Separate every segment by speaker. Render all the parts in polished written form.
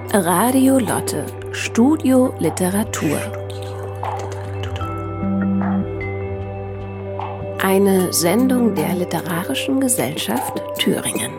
Speaker 1: Radio Lotte, Studio Literatur. Eine Sendung der Literarischen Gesellschaft Thüringen.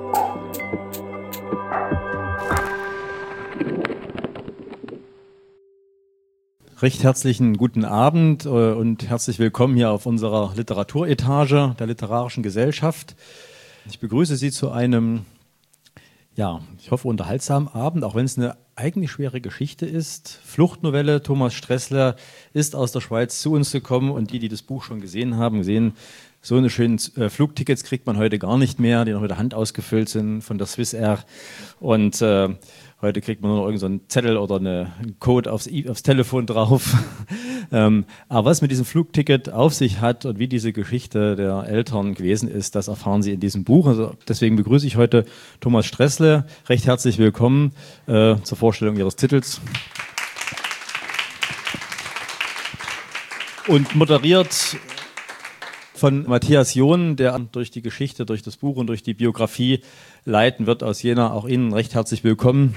Speaker 2: Recht herzlichen guten Abend und herzlich willkommen hier auf unserer Literaturetage der Literarischen Gesellschaft. Ich begrüße Sie zu einem, ich hoffe unterhaltsamen Abend, auch wenn es eine eigentlich schwere Geschichte ist. Fluchtnovelle. Thomas Stressler ist aus der Schweiz zu uns gekommen und die das Buch schon gesehen haben, sehen, so eine schönen Flugtickets kriegt man heute gar nicht mehr, die noch mit der Hand ausgefüllt sind von der Swissair. Und heute kriegt man nur noch irgendeinen Zettel oder einen Code aufs Telefon drauf. Aber was mit diesem Flugticket auf sich hat und wie diese Geschichte der Eltern gewesen ist, das erfahren Sie in diesem Buch. Also deswegen begrüße ich heute Thomas Stressler. Recht herzlich willkommen zur Vorstellung Ihres Titels. Und moderiert von Matthias John, der durch die Geschichte, durch das Buch und durch die Biografie leiten wird aus Jena. Auch Ihnen recht herzlich willkommen.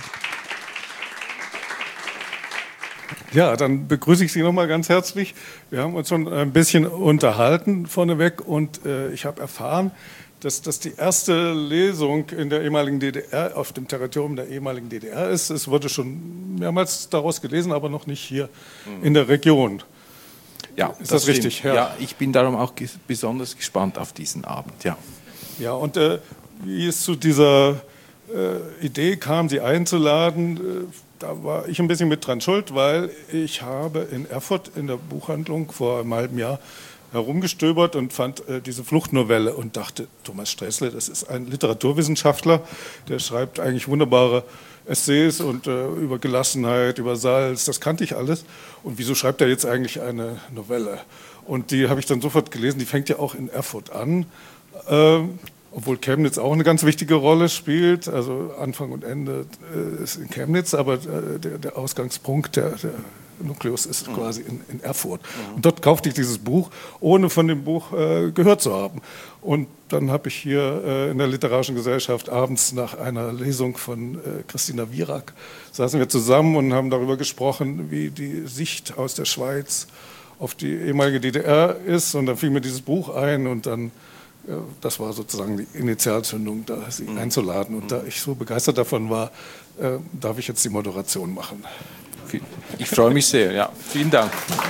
Speaker 3: Ja, dann begrüße ich Sie nochmal ganz herzlich. Wir haben uns schon ein bisschen unterhalten vorneweg und ich habe erfahren, dass das die erste Lesung in der ehemaligen DDR, auf dem Territorium der ehemaligen DDR ist. Es wurde schon mehrmals daraus gelesen, aber noch nicht hier in der Region.
Speaker 4: Ja,
Speaker 3: ist das richtig?
Speaker 4: Ja, ich bin darum auch besonders gespannt auf diesen Abend.
Speaker 3: Ja, und wie es zu dieser Idee kam, Sie einzuladen, da war ich ein bisschen mit dran schuld, weil ich habe in Erfurt in der Buchhandlung vor einem halben Jahr herumgestöbert und fand diese Fluchtnovelle und dachte, Thomas Stressler, das ist ein Literaturwissenschaftler, der schreibt eigentlich wunderbare Essays und über Gelassenheit, über Salz, das kannte ich alles. Und wieso schreibt er jetzt eigentlich eine Novelle? Und die habe ich dann sofort gelesen, die fängt ja auch in Erfurt an, obwohl Chemnitz auch eine ganz wichtige Rolle spielt. Also Anfang und Ende ist in Chemnitz, aber der Ausgangspunkt, der Nukleus ist quasi in Erfurt. Und dort kaufte ich dieses Buch, ohne von dem Buch gehört zu haben. Und dann habe ich hier in der Literarischen Gesellschaft abends nach einer Lesung von Christina Wierak, saßen wir zusammen und haben darüber gesprochen, wie die Sicht aus der Schweiz auf die ehemalige DDR ist. Und dann fiel mir dieses Buch ein und dann, das war sozusagen die Initialzündung, da Sie einzuladen. Und da ich so begeistert davon war, darf ich jetzt die Moderation machen.
Speaker 4: Ich freue mich sehr, ja. Vielen Dank.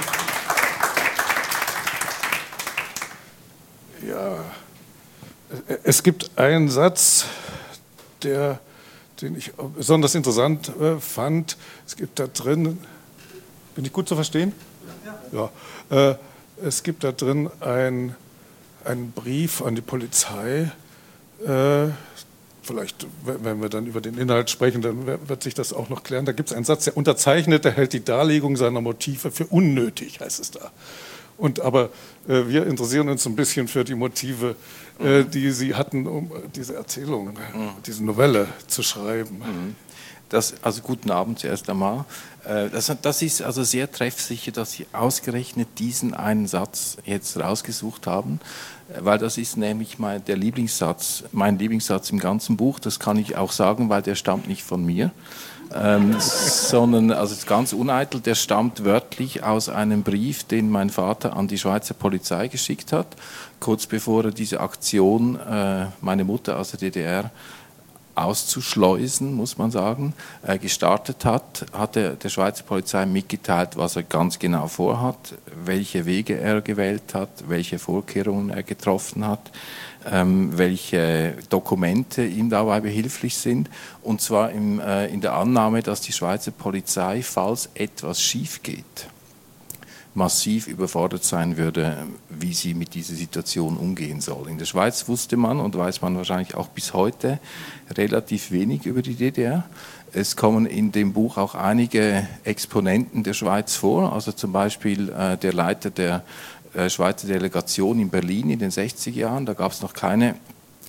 Speaker 3: Ja, es gibt einen Satz, den ich besonders interessant fand. Es gibt da drin, bin ich gut zu verstehen? Ja. Es gibt da drin einen Brief an die Polizei. Vielleicht, wenn wir dann über den Inhalt sprechen, dann wird sich das auch noch klären. Da gibt es einen Satz, der Unterzeichnete hält die Darlegung seiner Motive für unnötig, heißt es da. Aber wir interessieren uns ein bisschen für die Motive, die Sie hatten, um diese Erzählung, diese Novelle zu schreiben.
Speaker 4: Also guten Abend zuerst einmal. Das ist also sehr treffsicher, dass Sie ausgerechnet diesen einen Satz jetzt rausgesucht haben, weil das ist nämlich mein Lieblingssatz im ganzen Buch. Das kann ich auch sagen, weil der stammt nicht von mir, sondern, also ganz uneitel, der stammt wörtlich aus einem Brief, den mein Vater an die Schweizer Polizei geschickt hat, kurz bevor er diese Aktion, meine Mutter aus der DDR auszuschleusen, muss man sagen, gestartet hat, hat er der Schweizer Polizei mitgeteilt, was er ganz genau vorhat, welche Wege er gewählt hat, welche Vorkehrungen er getroffen hat, welche Dokumente ihm dabei behilflich sind, und zwar in der Annahme, dass die Schweizer Polizei, falls etwas schief geht, massiv überfordert sein würde, wie sie mit dieser Situation umgehen soll. In der Schweiz wusste man und weiß man wahrscheinlich auch bis heute relativ wenig über die DDR. Es kommen in dem Buch auch einige Exponenten der Schweiz vor, also zum Beispiel der Leiter der Schweizer Delegation in Berlin in den 60er Jahren. Da gab es noch keine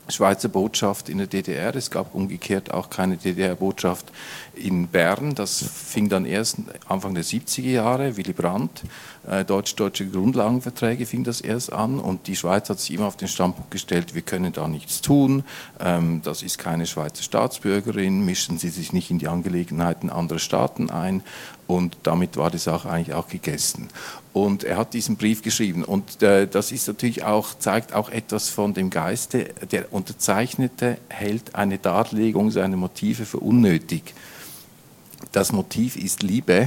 Speaker 4: Schweizer Botschaft in der DDR. Es gab umgekehrt auch keine DDR-Botschaft in Bern. Das fing dann erst Anfang der 70er Jahre, Willy Brandt, deutsch-deutsche Grundlagenverträge fing das erst an und die Schweiz hat sich immer auf den Standpunkt gestellt, wir können da nichts tun, das ist keine Schweizer Staatsbürgerin, mischen Sie sich nicht in die Angelegenheiten anderer Staaten ein und damit war die Sache eigentlich auch gegessen. Und er hat diesen Brief geschrieben und das ist natürlich auch, zeigt auch etwas von dem Geiste, der Unterzeichnete hält eine Darlegung seiner Motive für unnötig. Das Motiv ist Liebe.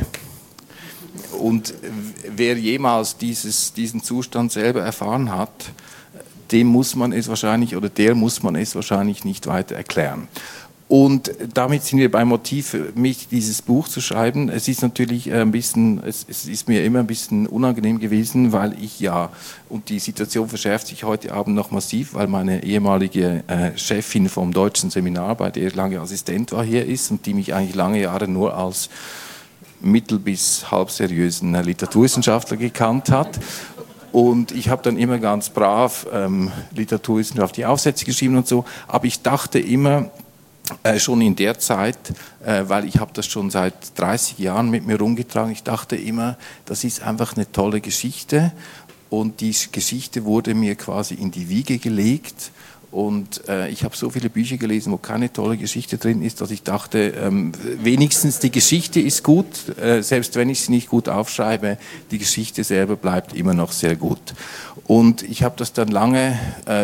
Speaker 4: Und wer jemals diesen Zustand selber erfahren hat, dem muss man es wahrscheinlich oder der muss man es wahrscheinlich nicht weiter erklären. Und damit sind wir beim Motiv für mich, dieses Buch zu schreiben. Es ist natürlich ein bisschen, es ist mir immer ein bisschen unangenehm gewesen, weil ich ja, und die Situation verschärft sich heute Abend noch massiv, weil meine ehemalige Chefin vom deutschen Seminar, bei der ich lange Assistent war, hier ist und die mich eigentlich lange Jahre nur als mittel- bis halbseriösen Literaturwissenschaftler gekannt hat. Und ich habe dann immer ganz brav literaturwissenschaftliche Aufsätze geschrieben und so. Aber ich dachte immer, schon in der Zeit, weil ich habe das schon seit 30 Jahren mit mir rumgetragen, ich dachte immer, das ist einfach eine tolle Geschichte. Und die Geschichte wurde mir quasi in die Wiege gelegt. Und ich habe so viele Bücher gelesen, wo keine tolle Geschichte drin ist, dass ich dachte, wenigstens die Geschichte ist gut, selbst wenn ich sie nicht gut aufschreibe, die Geschichte selber bleibt immer noch sehr gut. Und ich habe das dann lange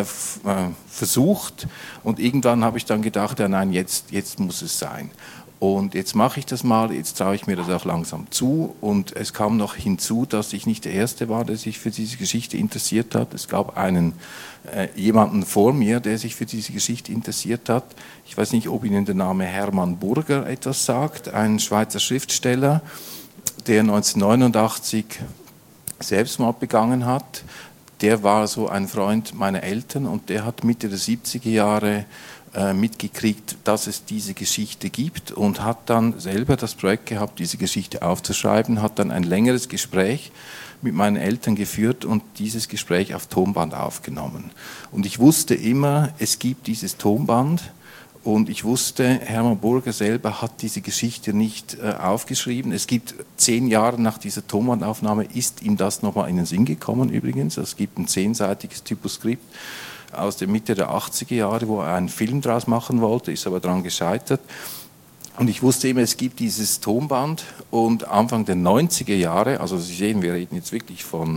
Speaker 4: versucht und irgendwann habe ich dann gedacht, ja nein, jetzt muss es sein. Und jetzt mache ich das mal, jetzt traue ich mir das auch langsam zu. Und es kam noch hinzu, dass ich nicht der Erste war, der sich für diese Geschichte interessiert hat. Es gab jemanden vor mir, der sich für diese Geschichte interessiert hat. Ich weiß nicht, ob Ihnen der Name Hermann Burger etwas sagt, ein Schweizer Schriftsteller, der 1989 Selbstmord begangen hat. Der war so ein Freund meiner Eltern und der hat Mitte der 70er Jahre mitgekriegt, dass es diese Geschichte gibt und hat dann selber das Projekt gehabt, diese Geschichte aufzuschreiben, hat dann ein längeres Gespräch mit meinen Eltern geführt und dieses Gespräch auf Tonband aufgenommen. Und ich wusste immer, es gibt dieses Tonband und ich wusste, Hermann Burger selber hat diese Geschichte nicht aufgeschrieben. Es gibt 10 Jahre nach dieser Tonbandaufnahme ist ihm das nochmal in den Sinn gekommen übrigens. Es gibt ein 10-seitiges Typoskript aus der Mitte der 80er Jahre, wo er einen Film draus machen wollte, ist aber daran gescheitert. Und ich wusste immer, es gibt dieses Tonband und Anfang der 90er Jahre, also Sie sehen, wir reden jetzt wirklich von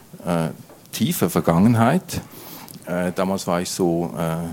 Speaker 4: tiefer Vergangenheit, damals war ich so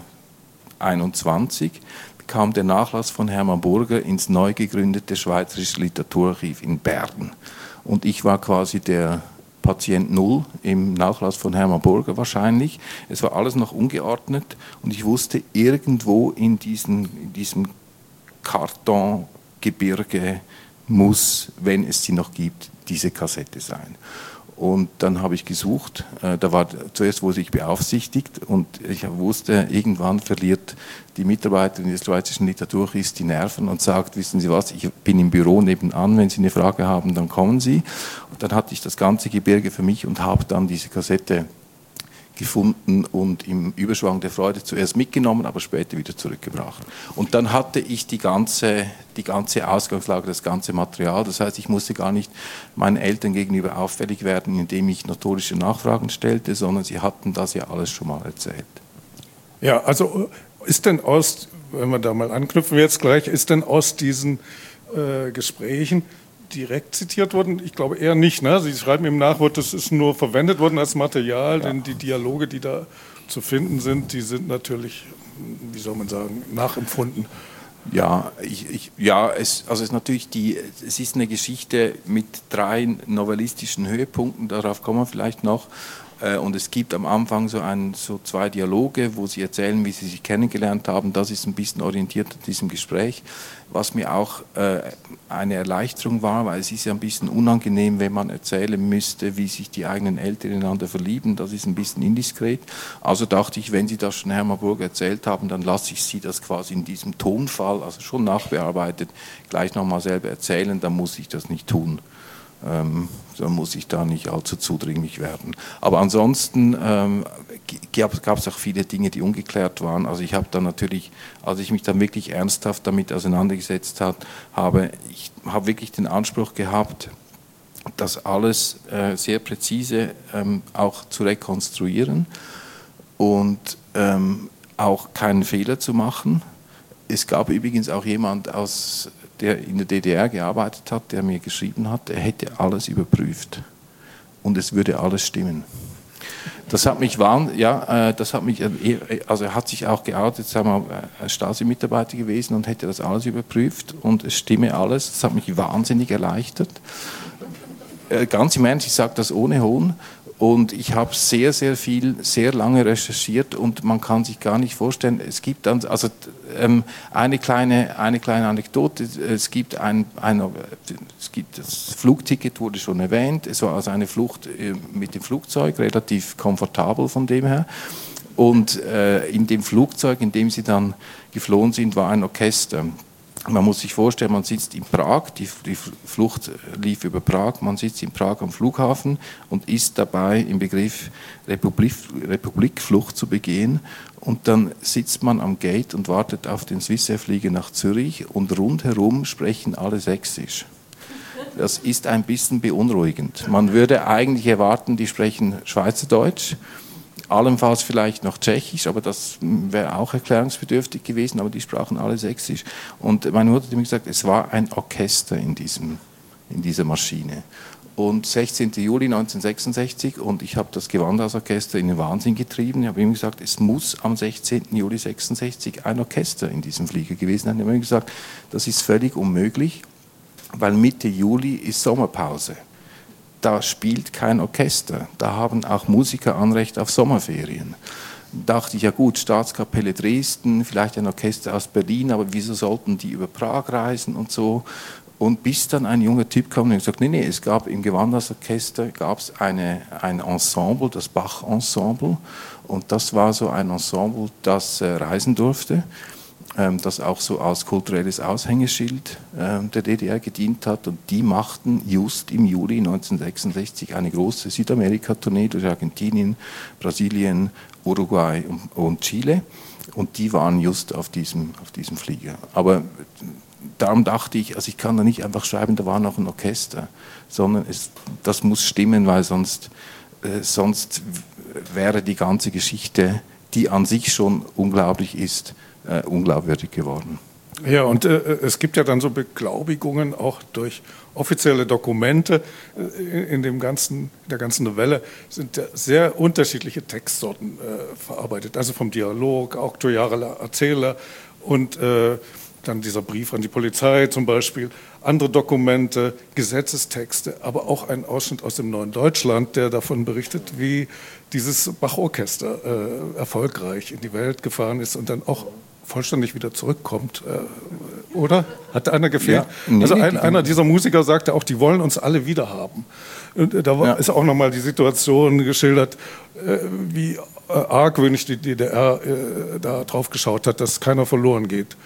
Speaker 4: 21, kam der Nachlass von Hermann Burger ins neu gegründete Schweizerische Literaturarchiv in Bern. Und ich war quasi der Patient Null im Nachlass von Hermann Burger wahrscheinlich. Es war alles noch ungeordnet und ich wusste, irgendwo in diesem Kartongebirge muss, wenn es sie noch gibt, diese Kassette sein. Und dann habe ich gesucht, zuerst wurde ich beaufsichtigt und ich wusste, irgendwann verliert die Mitarbeiterin des Schweizerischen Literaturarchivs die Nerven und sagt, wissen Sie was, ich bin im Büro nebenan, wenn Sie eine Frage haben, dann kommen Sie. Und dann hatte ich das ganze Gebirge für mich und habe dann diese Kassette gefunden und im Überschwang der Freude zuerst mitgenommen, aber später wieder zurückgebracht. Und dann hatte ich die ganze Ausgangslage, das ganze Material. Das heißt, ich musste gar nicht meinen Eltern gegenüber auffällig werden, indem ich notorische Nachfragen stellte, sondern sie hatten das ja alles schon mal erzählt.
Speaker 3: Ja, also ist denn wenn wir da mal anknüpfen jetzt gleich, ist denn aus diesen Gesprächen direkt zitiert worden? Ich glaube eher nicht. Ne? Sie schreiben im Nachwort, das ist nur verwendet worden als Material, denn die Dialoge, die da zu finden sind, die sind natürlich, wie soll man sagen, nachempfunden.
Speaker 4: Ja, es ist eine Geschichte mit 3 novellistischen Höhepunkten, darauf kommen wir vielleicht noch. Und es gibt am Anfang so 2 Dialoge, wo sie erzählen, wie sie sich kennengelernt haben. Das ist ein bisschen orientiert an diesem Gespräch, was mir auch eine Erleichterung war, weil es ist ja ein bisschen unangenehm, wenn man erzählen müsste, wie sich die eigenen Eltern ineinander verlieben. Das ist ein bisschen indiskret. Also dachte ich, wenn Sie das schon Hermann Burger erzählt haben, dann lasse ich Sie das quasi in diesem Tonfall, also schon nachbearbeitet, gleich nochmal selber erzählen, dann muss ich das nicht tun. So muss ich da nicht allzu zudringlich werden. Aber ansonsten gab es auch viele Dinge, die ungeklärt waren. Also ich habe dann natürlich, als ich mich dann wirklich ernsthaft damit auseinandergesetzt habe, ich habe wirklich den Anspruch gehabt, das alles sehr präzise auch zu rekonstruieren und auch keinen Fehler zu machen. Es gab übrigens auch jemand, der in der DDR gearbeitet hat, der mir geschrieben hat, er hätte alles überprüft und es würde alles stimmen. Das hat mich also er hat sich auch geoutet, sagen wir mal, ein Stasi-Mitarbeiter gewesen und hätte das alles überprüft und es stimme alles. Das hat mich wahnsinnig erleichtert. Ganz im Ernst, ich sage das ohne Hohn. Und ich habe sehr, sehr viel, sehr lange recherchiert und man kann sich gar nicht vorstellen, es gibt dann, also eine kleine Anekdote, es gibt das Flugticket wurde schon erwähnt, es war also eine Flucht mit dem Flugzeug, relativ komfortabel von dem her. Und in dem Flugzeug, in dem sie dann geflohen sind, war ein Orchester. Man muss sich vorstellen, man sitzt in Prag, die Flucht lief über Prag, man sitzt in Prag am Flughafen und ist dabei im Begriff, Republikflucht zu begehen. Und dann sitzt man am Gate und wartet auf den Swissair-Flieger nach Zürich und rundherum sprechen alle Sächsisch. Das ist ein bisschen beunruhigend. Man würde eigentlich erwarten, die sprechen Schweizerdeutsch, allenfalls vielleicht noch Tschechisch, aber das wäre auch erklärungsbedürftig gewesen, aber die sprachen alle Sächsisch. Und meine Mutter hat mir gesagt, es war ein Orchester in dieser Maschine. Und 16. Juli 1966 und ich habe das Gewandhausorchester in den Wahnsinn getrieben. Ich habe ihm gesagt, es muss am 16. Juli 1966 ein Orchester in diesem Flieger gewesen sein. Ich habe ihm gesagt, das ist völlig unmöglich, weil Mitte Juli ist Sommerpause. Da spielt kein Orchester, da haben auch Musiker Anrecht auf Sommerferien. Da dachte ich, ja gut, Staatskapelle Dresden, vielleicht ein Orchester aus Berlin, aber wieso sollten die über Prag reisen und so? Und bis dann ein junger Typ kam und gesagt, nee, es gab im Gewandhausorchester ein Ensemble, das Bach-Ensemble, und das war so ein Ensemble, das reisen durfte, das auch so als kulturelles Aushängeschild der DDR gedient hat. Und die machten just im Juli 1966 eine große Südamerika-Tournee durch Argentinien, Brasilien, Uruguay und Chile. Und die waren just auf diesem Flieger. Aber darum dachte ich, also ich kann da nicht einfach schreiben, da war noch ein Orchester, sondern das muss stimmen, weil sonst wäre die ganze Geschichte, die an sich schon unglaublich ist, unglaubwürdig geworden.
Speaker 3: Ja, und es gibt ja dann so Beglaubigungen auch durch offizielle Dokumente. In der ganzen Novelle sind ja sehr unterschiedliche Textsorten verarbeitet. Also vom Dialog, auktoriale Erzähler und dann dieser Brief an die Polizei zum Beispiel, andere Dokumente, Gesetzestexte, aber auch ein Ausschnitt aus dem Neuen Deutschland, der davon berichtet, wie dieses Bach-Orchester erfolgreich in die Welt gefahren ist und dann auch vollständig wieder zurückkommt, oder? Hat einer gefehlt? Ja, also einer dieser Musiker sagte auch, die wollen uns alle wieder haben. Und da ist auch nochmal die Situation geschildert, wie argwöhnisch die DDR da drauf geschaut hat, dass keiner verloren geht.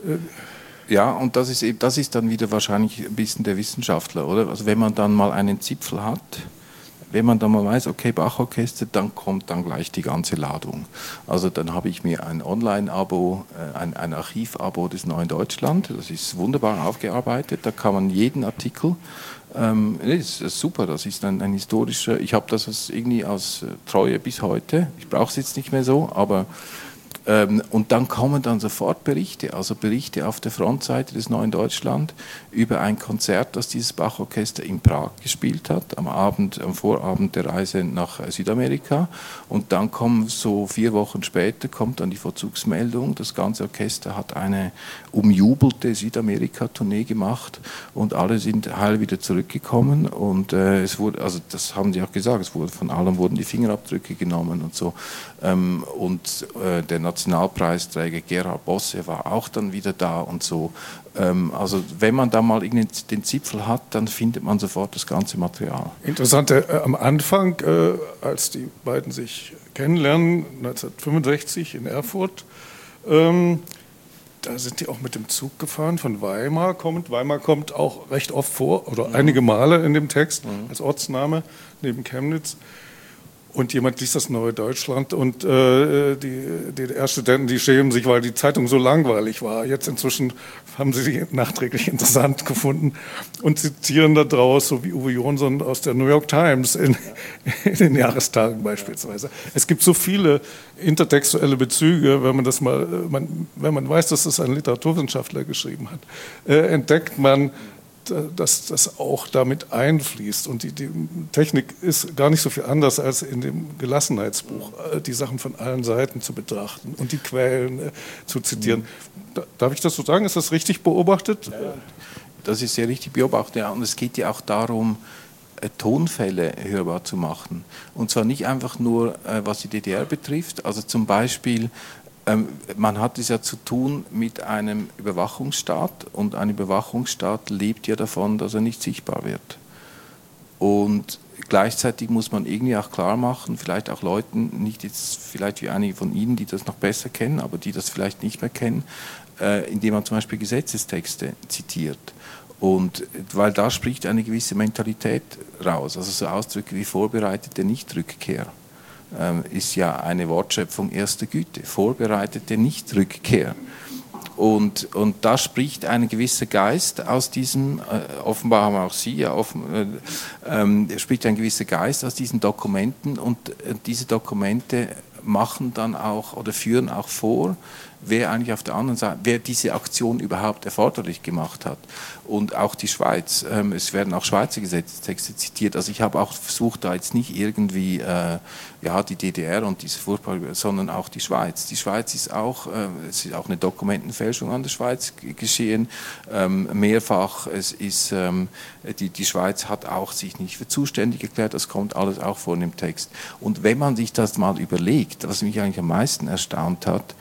Speaker 4: Ja, und das ist dann wieder wahrscheinlich ein bisschen der Wissenschaftler, oder? Also wenn man dann mal einen Zipfel hat, wenn man dann mal weiß, okay, Bachorchester, dann kommt dann gleich die ganze Ladung. Also dann habe ich mir ein Online-Abo, ein Archiv-Abo des Neuen Deutschland, das ist wunderbar aufgearbeitet, da kann man jeden Artikel, das ist super, das ist ein historischer, ich habe das irgendwie aus Treue bis heute, ich brauche es jetzt nicht mehr so, aber und dann kommen dann sofort Berichte, also Berichte auf der Frontseite des Neuen Deutschland über ein Konzert, das dieses Bachorchester in Prag gespielt hat, am Vorabend der Reise nach Südamerika. Und dann kommt so 4 Wochen später kommt dann die Vollzugsmeldung, das ganze Orchester hat eine umjubelte Südamerika-Tournee gemacht und alle sind heil wieder zurückgekommen. Und es wurde, also das haben sie auch gesagt, von allem wurden die Fingerabdrücke genommen und so. Und der Nationalpreisträger Gerhard Bosse war auch dann wieder da und so. Also wenn man da mal den Zipfel hat, dann findet man sofort das ganze Material.
Speaker 3: Interessant, am Anfang, als die beiden sich kennenlernen, 1965 in Erfurt, da sind die auch mit dem Zug gefahren von Weimar kommend. Weimar kommt auch recht oft vor, oder einige Male in dem Text als Ortsname neben Chemnitz. Und jemand liest das Neue Deutschland und die DDR-Studenten, die schämen sich, weil die Zeitung so langweilig war. Jetzt inzwischen haben sie sie nachträglich interessant gefunden und zitieren da draus, so wie Uwe Jonsson aus der New York Times in den Jahrestagen beispielsweise. Es gibt so viele intertextuelle Bezüge, wenn man das mal, wenn man weiß, dass das ein Literaturwissenschaftler geschrieben hat, entdeckt man, dass das auch damit einfließt. Und die Technik ist gar nicht so viel anders als in dem Gelassenheitsbuch, die Sachen von allen Seiten zu betrachten und die Quellen zu zitieren. Darf ich das so sagen? Ist das richtig beobachtet?
Speaker 4: Ja, das ist sehr richtig beobachtet. Ja. Und es geht ja auch darum, Tonfälle hörbar zu machen. Und zwar nicht einfach nur, was die DDR betrifft. Also zum Beispiel, man hat es ja zu tun mit einem Überwachungsstaat und ein Überwachungsstaat lebt ja davon, dass er nicht sichtbar wird. Und gleichzeitig muss man irgendwie auch klar machen, vielleicht auch Leuten, nicht jetzt vielleicht wie einige von Ihnen, die das noch besser kennen, aber die das vielleicht nicht mehr kennen, indem man zum Beispiel Gesetzestexte zitiert. Und weil da spricht eine gewisse Mentalität raus, also so Ausdrücke wie vorbereitete Nichtrückkehr. Ist ja eine Wortschöpfung erster Güte, vorbereitete Nichtrückkehr. Und da spricht ein gewisser Geist aus diesem, offenbar haben auch Sie, ja, spricht ein gewisser Geist aus diesen Dokumenten und diese Dokumente machen dann auch oder führen auch vor, wer eigentlich auf der anderen Seite, wer diese Aktion überhaupt erforderlich gemacht hat. Und auch die Schweiz, es werden auch Schweizer Gesetzestexte zitiert. Also ich habe auch versucht, da jetzt nicht irgendwie ja, die DDR und diese furchtbare, sondern auch die Schweiz. Die Schweiz ist auch, es ist auch eine Dokumentenfälschung an der Schweiz geschehen, mehrfach. Es ist, die Schweiz hat auch sich nicht für zuständig erklärt, das kommt alles auch vor in dem Text. Und wenn man sich das mal überlegt, was mich eigentlich am meisten erstaunt hat,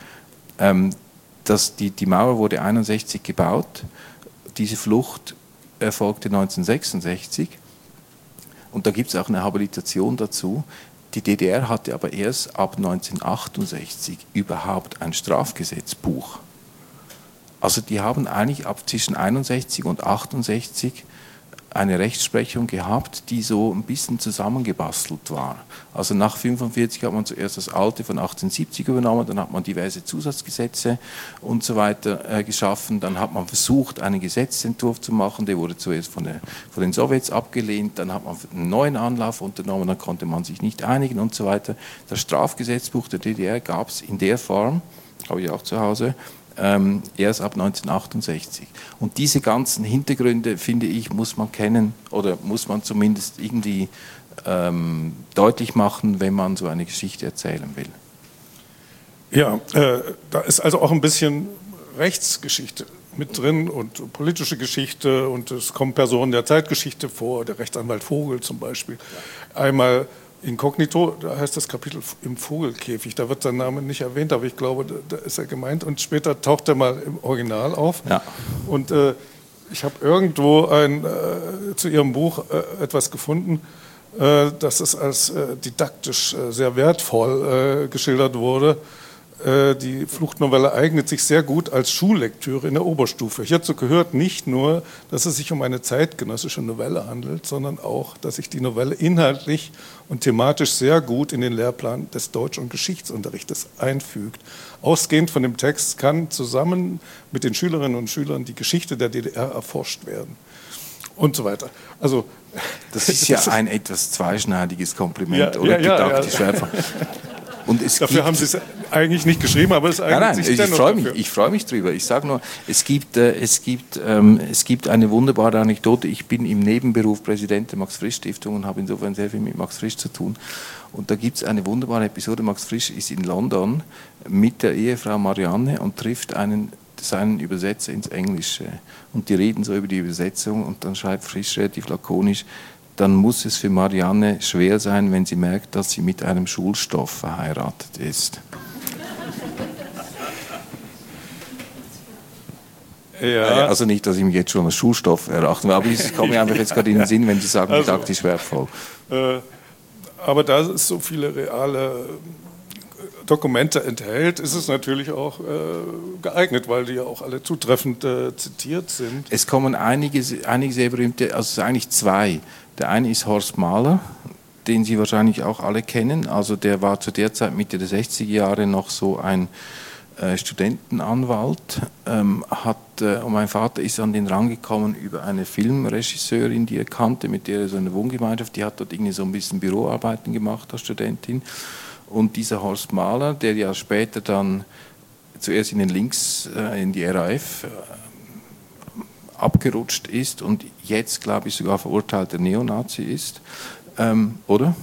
Speaker 4: dass die Mauer wurde 1961 gebaut, diese Flucht erfolgte 1966 und da gibt es auch eine Habilitation dazu. Die DDR hatte aber erst ab 1968 überhaupt ein Strafgesetzbuch. Also die haben eigentlich ab zwischen 61 und 68 eine Rechtsprechung gehabt, die so ein bisschen zusammengebastelt war. Also nach 1945 hat man zuerst das alte von 1870 übernommen, dann hat man diverse Zusatzgesetze und so weiter geschaffen, dann hat man versucht, einen Gesetzentwurf zu machen, der wurde zuerst von den Sowjets abgelehnt, dann hat man einen neuen Anlauf unternommen, dann konnte man sich nicht einigen und so weiter. Das Strafgesetzbuch der DDR gab es in der Form, habe ich auch zu Hause, erst ab 1968. Und diese ganzen Hintergründe, finde ich, muss man kennen oder muss man zumindest irgendwie deutlich machen, wenn man so eine Geschichte erzählen will.
Speaker 3: Ja, da ist also auch ein bisschen Rechtsgeschichte mit drin und politische Geschichte und es kommen Personen der Zeitgeschichte vor, der Rechtsanwalt Vogel zum Beispiel. Einmal Inkognito, da heißt das Kapitel im Vogelkäfig, da wird sein Name nicht erwähnt, aber ich glaube, da ist er gemeint und später taucht er mal im Original auf. Ja. Und ich habe irgendwo zu Ihrem Buch etwas gefunden, dass es als didaktisch sehr wertvoll geschildert wurde. Die Fluchtnovelle eignet sich sehr gut als Schullektüre in der Oberstufe. Hierzu gehört nicht nur, dass es sich um eine zeitgenössische Novelle handelt, sondern auch, dass sich die Novelle inhaltlich und thematisch sehr gut in den Lehrplan des Deutsch- und Geschichtsunterrichtes einfügt. Ausgehend von dem Text kann zusammen mit den Schülerinnen und Schülern die Geschichte der DDR erforscht werden. Und so weiter. Also,
Speaker 4: das ist ja ein etwas zweischneidiges Kompliment oder didaktisch einfach. Und
Speaker 3: dafür haben Sie es eigentlich nicht geschrieben, aber es eignet sich dennoch dafür.
Speaker 4: Ich freue mich drüber. Ich sage nur, es gibt eine wunderbare Anekdote. Ich bin im Nebenberuf Präsident der Max-Frisch-Stiftung und habe insofern sehr viel mit Max Frisch zu tun. Und da gibt es eine wunderbare Episode. Max Frisch ist in London mit der Ehefrau Marianne und trifft seinen Übersetzer ins Englische. Und die reden so über die Übersetzung und dann schreibt Frisch relativ lakonisch, dann muss es für Marianne schwer sein, wenn sie merkt, dass sie mit einem Schulstoff verheiratet ist. Ja. Also nicht, dass ich mich jetzt schon als Schulstoff erachten will, aber es kommt mir einfach jetzt gerade in den Sinn, wenn Sie sagen, didaktisch wertvoll.
Speaker 3: Aber da ist so viele reale Dokumente enthält, ist es natürlich auch geeignet, weil die ja auch alle zutreffend zitiert sind.
Speaker 4: Es kommen einige sehr berühmte, also es sind eigentlich zwei. Der eine ist Horst Mahler, den Sie wahrscheinlich auch alle kennen. Also der war zu der Zeit Mitte der 60er Jahre noch so ein Studentenanwalt, und mein Vater ist an den rangekommen über eine Filmregisseurin, die er kannte, mit der er so eine Wohngemeinschaft, die hat dort irgendwie so ein bisschen Büroarbeiten gemacht als Studentin. Und dieser Horst Mahler, der ja später dann zuerst in den Links, in die RAF abgerutscht ist und jetzt, glaube ich, sogar verurteilter Neonazi ist, oder?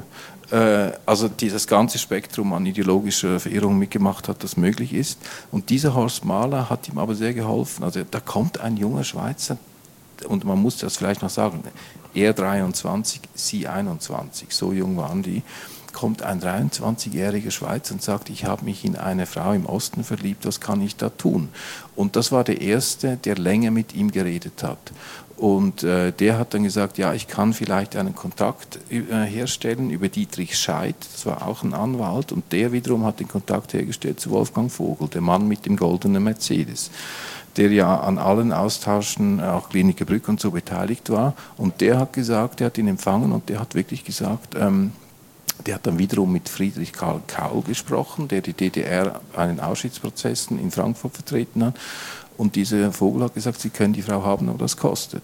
Speaker 4: Also dieses ganze Spektrum an ideologischer Verirrung mitgemacht hat, das möglich ist. Und dieser Horst Mahler hat ihm aber sehr geholfen. Also da kommt ein junger Schweizer, und man muss das vielleicht noch sagen, er 23, sie 21, so jung waren die, kommt ein 23-jähriger Schweizer und sagt, ich habe mich in eine Frau im Osten verliebt, was kann ich da tun? Und das war der Erste, der länger mit ihm geredet hat. Und der hat dann gesagt, ja, ich kann vielleicht einen Kontakt herstellen über Dietrich Scheidt, das war auch ein Anwalt, und der wiederum hat den Kontakt hergestellt zu Wolfgang Vogel, der Mann mit dem goldenen Mercedes, der ja an allen Austauschen, auch Kliniker Brück und so beteiligt war. Und der hat gesagt, der hat ihn empfangen und der hat wirklich gesagt, der hat dann wiederum mit Friedrich Karl Kaul gesprochen, der die DDR an den Auschwitzprozessen in Frankfurt vertreten hat. Und dieser Vogel hat gesagt, Sie können die Frau haben, aber das kostet.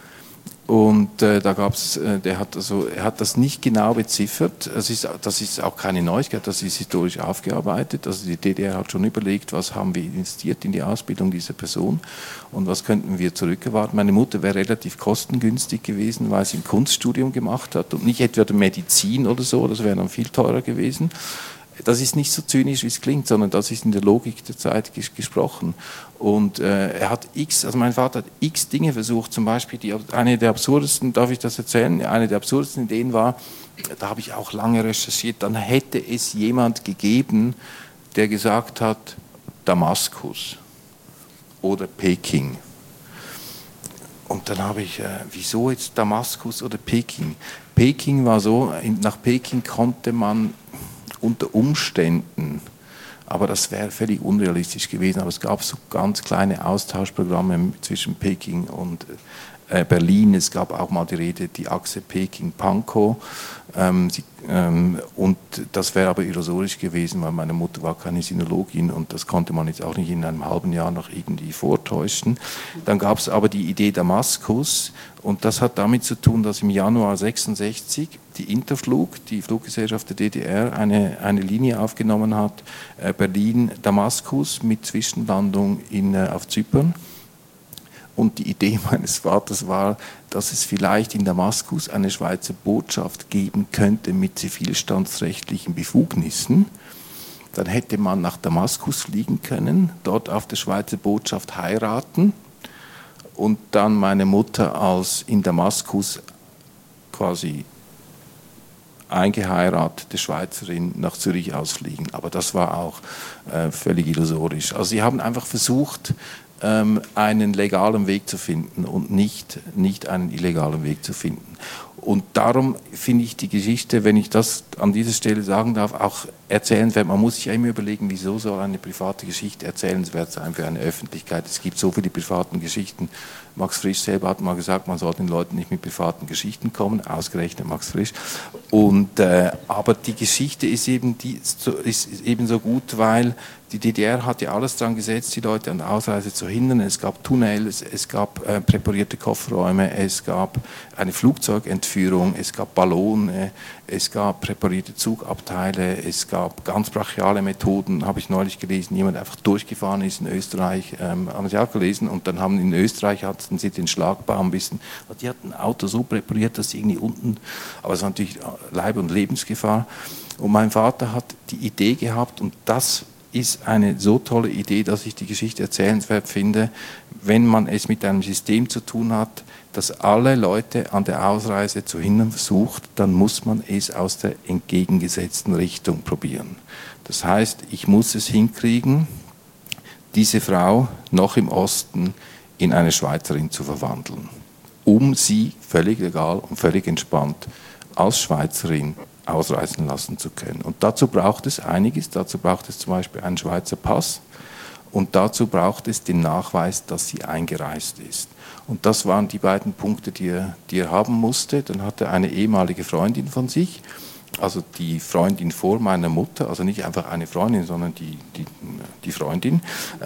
Speaker 4: Und da gab's, er hat das nicht genau beziffert. Das ist auch keine Neuigkeit, das ist historisch aufgearbeitet. Also die DDR hat schon überlegt, was haben wir investiert in die Ausbildung dieser Person und was könnten wir zurückerwarten. Meine Mutter wäre relativ kostengünstig gewesen, weil sie ein Kunststudium gemacht hat und nicht etwa Medizin oder so, das wäre dann viel teurer gewesen. Das ist nicht so zynisch, wie es klingt, sondern das ist in der Logik der Zeit gesprochen. Und mein Vater hat x Dinge versucht, zum Beispiel eine der absurdesten, darf ich das erzählen? Eine der absurdesten Ideen war, da habe ich auch lange recherchiert, dann hätte es jemand gegeben, der gesagt hat, Damaskus oder Peking. Und dann habe ich, wieso jetzt Damaskus oder Peking? Peking war so, nach Peking konnte man unter Umständen, aber das wäre völlig unrealistisch gewesen, aber es gab so ganz kleine Austauschprogramme zwischen Peking und Berlin. Es gab auch mal die Rede, die Achse Peking-Pankow, und das wäre aber illusorisch gewesen, weil meine Mutter war keine Sinologin und das konnte man jetzt auch nicht in einem halben Jahr noch irgendwie vortäuschen. Dann gab es aber die Idee Damaskus und das hat damit zu tun, dass im Januar 1966 die Interflug, die Fluggesellschaft der DDR, eine Linie aufgenommen hat, Berlin-Damaskus mit Zwischenlandung auf Zypern. Und die Idee meines Vaters war, dass es vielleicht in Damaskus eine Schweizer Botschaft geben könnte mit zivilstandsrechtlichen Befugnissen. Dann hätte man nach Damaskus fliegen können, dort auf der Schweizer Botschaft heiraten und dann meine Mutter als in Damaskus quasi eingeheiratete Schweizerin nach Zürich ausfliegen. Aber das war auch völlig illusorisch. Also sie haben einfach versucht, einen legalen Weg zu finden und nicht einen illegalen Weg zu finden. Und darum finde ich die Geschichte, wenn ich das an dieser Stelle sagen darf, auch erzählenswert. Man muss sich ja immer überlegen, wieso soll eine private Geschichte erzählenswert sein für eine Öffentlichkeit. Es gibt so viele private Geschichten. Max Frisch selber hat mal gesagt, man soll den Leuten nicht mit privaten Geschichten kommen, ausgerechnet Max Frisch. Aber die Geschichte ist eben so gut, weil die DDR hat ja alles dran gesetzt, die Leute an der Ausreise zu hindern. Es gab Tunnels, es gab präparierte Kofferräume, es gab eine Flugzeugentführung, es gab Ballone, es gab präparierte Zugabteile, es gab ganz brachiale Methoden, habe ich neulich gelesen, jemand einfach durchgefahren ist in Österreich, haben Sie auch gelesen, und dann haben in Österreich hatten sie den Schlagbaum ein bisschen, die hatten ein Auto so präpariert, dass sie irgendwie unten, aber es war natürlich Leib- und Lebensgefahr. Und mein Vater hat die Idee gehabt, und das ist eine so tolle Idee, dass ich die Geschichte erzählenswert finde, wenn man es mit einem System zu tun hat, das alle Leute an der Ausreise zu hindern versucht, dann muss man es aus der entgegengesetzten Richtung probieren. Das heißt, ich muss es hinkriegen, diese Frau noch im Osten in eine Schweizerin zu verwandeln, um sie völlig legal und völlig entspannt als Schweizerin ausreisen lassen zu können. Und dazu braucht es einiges. Dazu braucht es zum Beispiel einen Schweizer Pass und dazu braucht es den Nachweis, dass sie eingereist ist. Und das waren die beiden Punkte, die er haben musste. Dann hatte er eine ehemalige Freundin von sich, also die Freundin vor meiner Mutter, also nicht einfach eine Freundin, sondern die Freundin.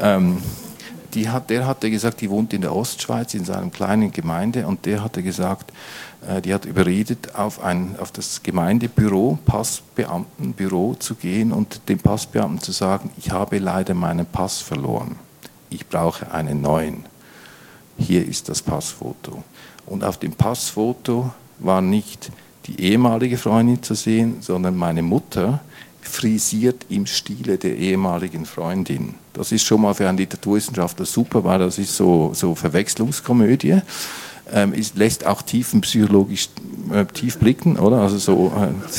Speaker 4: Der hatte gesagt, die wohnt in der Ostschweiz in seiner kleinen Gemeinde und der hatte gesagt, die hat überredet, auf das Gemeindebüro, Passbeamtenbüro zu gehen und dem Passbeamten zu sagen, ich habe leider meinen Pass verloren. Ich brauche einen neuen. Hier ist das Passfoto. Und auf dem Passfoto war nicht die ehemalige Freundin zu sehen, sondern meine Mutter, frisiert im Stile der ehemaligen Freundin. Das ist schon mal für einen Literaturwissenschaftler super, weil das ist so Verwechslungskomödie. Lässt auch tiefenpsychologisch tief blicken, oder? Also so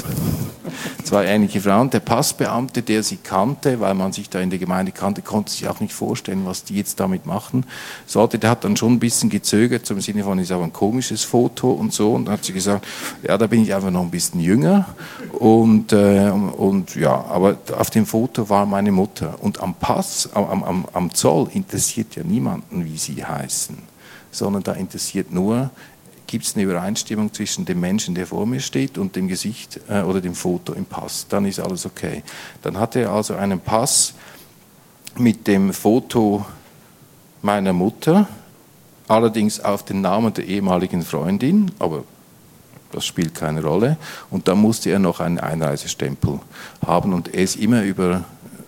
Speaker 4: zwei ähnliche Frauen. Der Passbeamte, der sie kannte, weil man sich da in der Gemeinde kannte, konnte sich auch nicht vorstellen, was die jetzt damit machen sollte. Der hat dann schon ein bisschen gezögert, so im Sinne von, ist aber ein komisches Foto und so. Und dann hat sie gesagt, ja, da bin ich einfach noch ein bisschen jünger. Und ja, aber auf dem Foto war meine Mutter. Und am Pass, am Zoll interessiert ja niemanden, wie sie heißen, sondern da interessiert nur, gibt es eine Übereinstimmung zwischen dem Menschen, der vor mir steht, und dem Gesicht oder dem Foto im Pass. Dann ist alles okay. Dann hatte er also einen Pass mit dem Foto meiner Mutter, allerdings auf den Namen der ehemaligen Freundin, aber das spielt keine Rolle. Und dann musste er noch einen Einreisestempel haben und er ist immer über...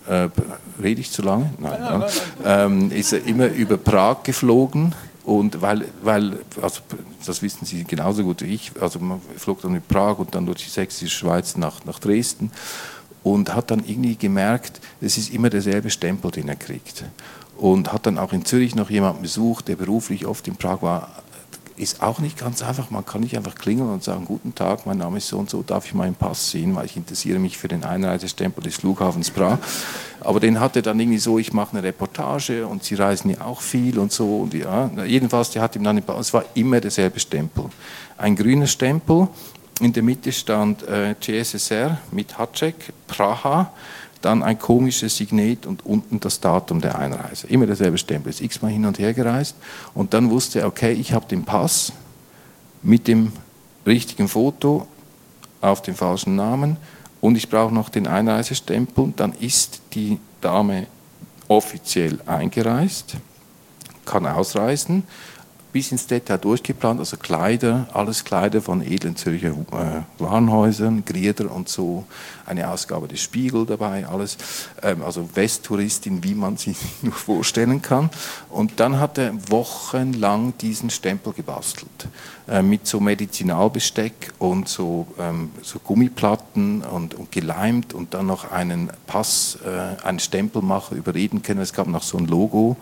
Speaker 4: rede ich zu lange? Nein. Ist er immer über Prag geflogen. Und weil, also das wissen Sie genauso gut wie ich, also man flog dann in Prag und dann durch die sächsische Schweiz nach Dresden und hat dann irgendwie gemerkt, es ist immer derselbe Stempel, den er kriegt. Und hat dann auch in Zürich noch jemanden besucht, der beruflich oft in Prag war. Ist auch nicht ganz einfach, man kann nicht einfach klingeln und sagen, guten Tag, mein Name ist so und so, darf ich meinen Pass sehen, weil ich interessiere mich für den Einreisestempel des Flughafens Prag. Aber den hatte dann irgendwie so, ich mache eine Reportage und Sie reisen ja auch viel und so. Und ja, jedenfalls, der hat ihm dann, es war immer derselbe Stempel. Ein grüner Stempel, in der Mitte stand CSSR mit Haček, Praha, dann ein komisches Signet und unten das Datum der Einreise. Immer derselbe Stempel, ist x-mal hin und her gereist. Und dann wusste er, okay, ich habe den Pass mit dem richtigen Foto auf dem falschen Namen und ich brauche noch den Einreisestempel. Dann ist die Dame offiziell eingereist, kann ausreisen, bis ins Detail durchgeplant, also Kleider, alles Kleider von edlen Zürcher Warenhäusern, Grieder und so, eine Ausgabe des Spiegel dabei, alles, also Westtouristin, wie man sich nur vorstellen kann. Und dann hat er wochenlang diesen Stempel gebastelt, mit so Medizinalbesteck und so Gummiplatten und geleimt und dann noch einen Pass, einen Stempelmacher überreden können. Es gab noch so ein Logo.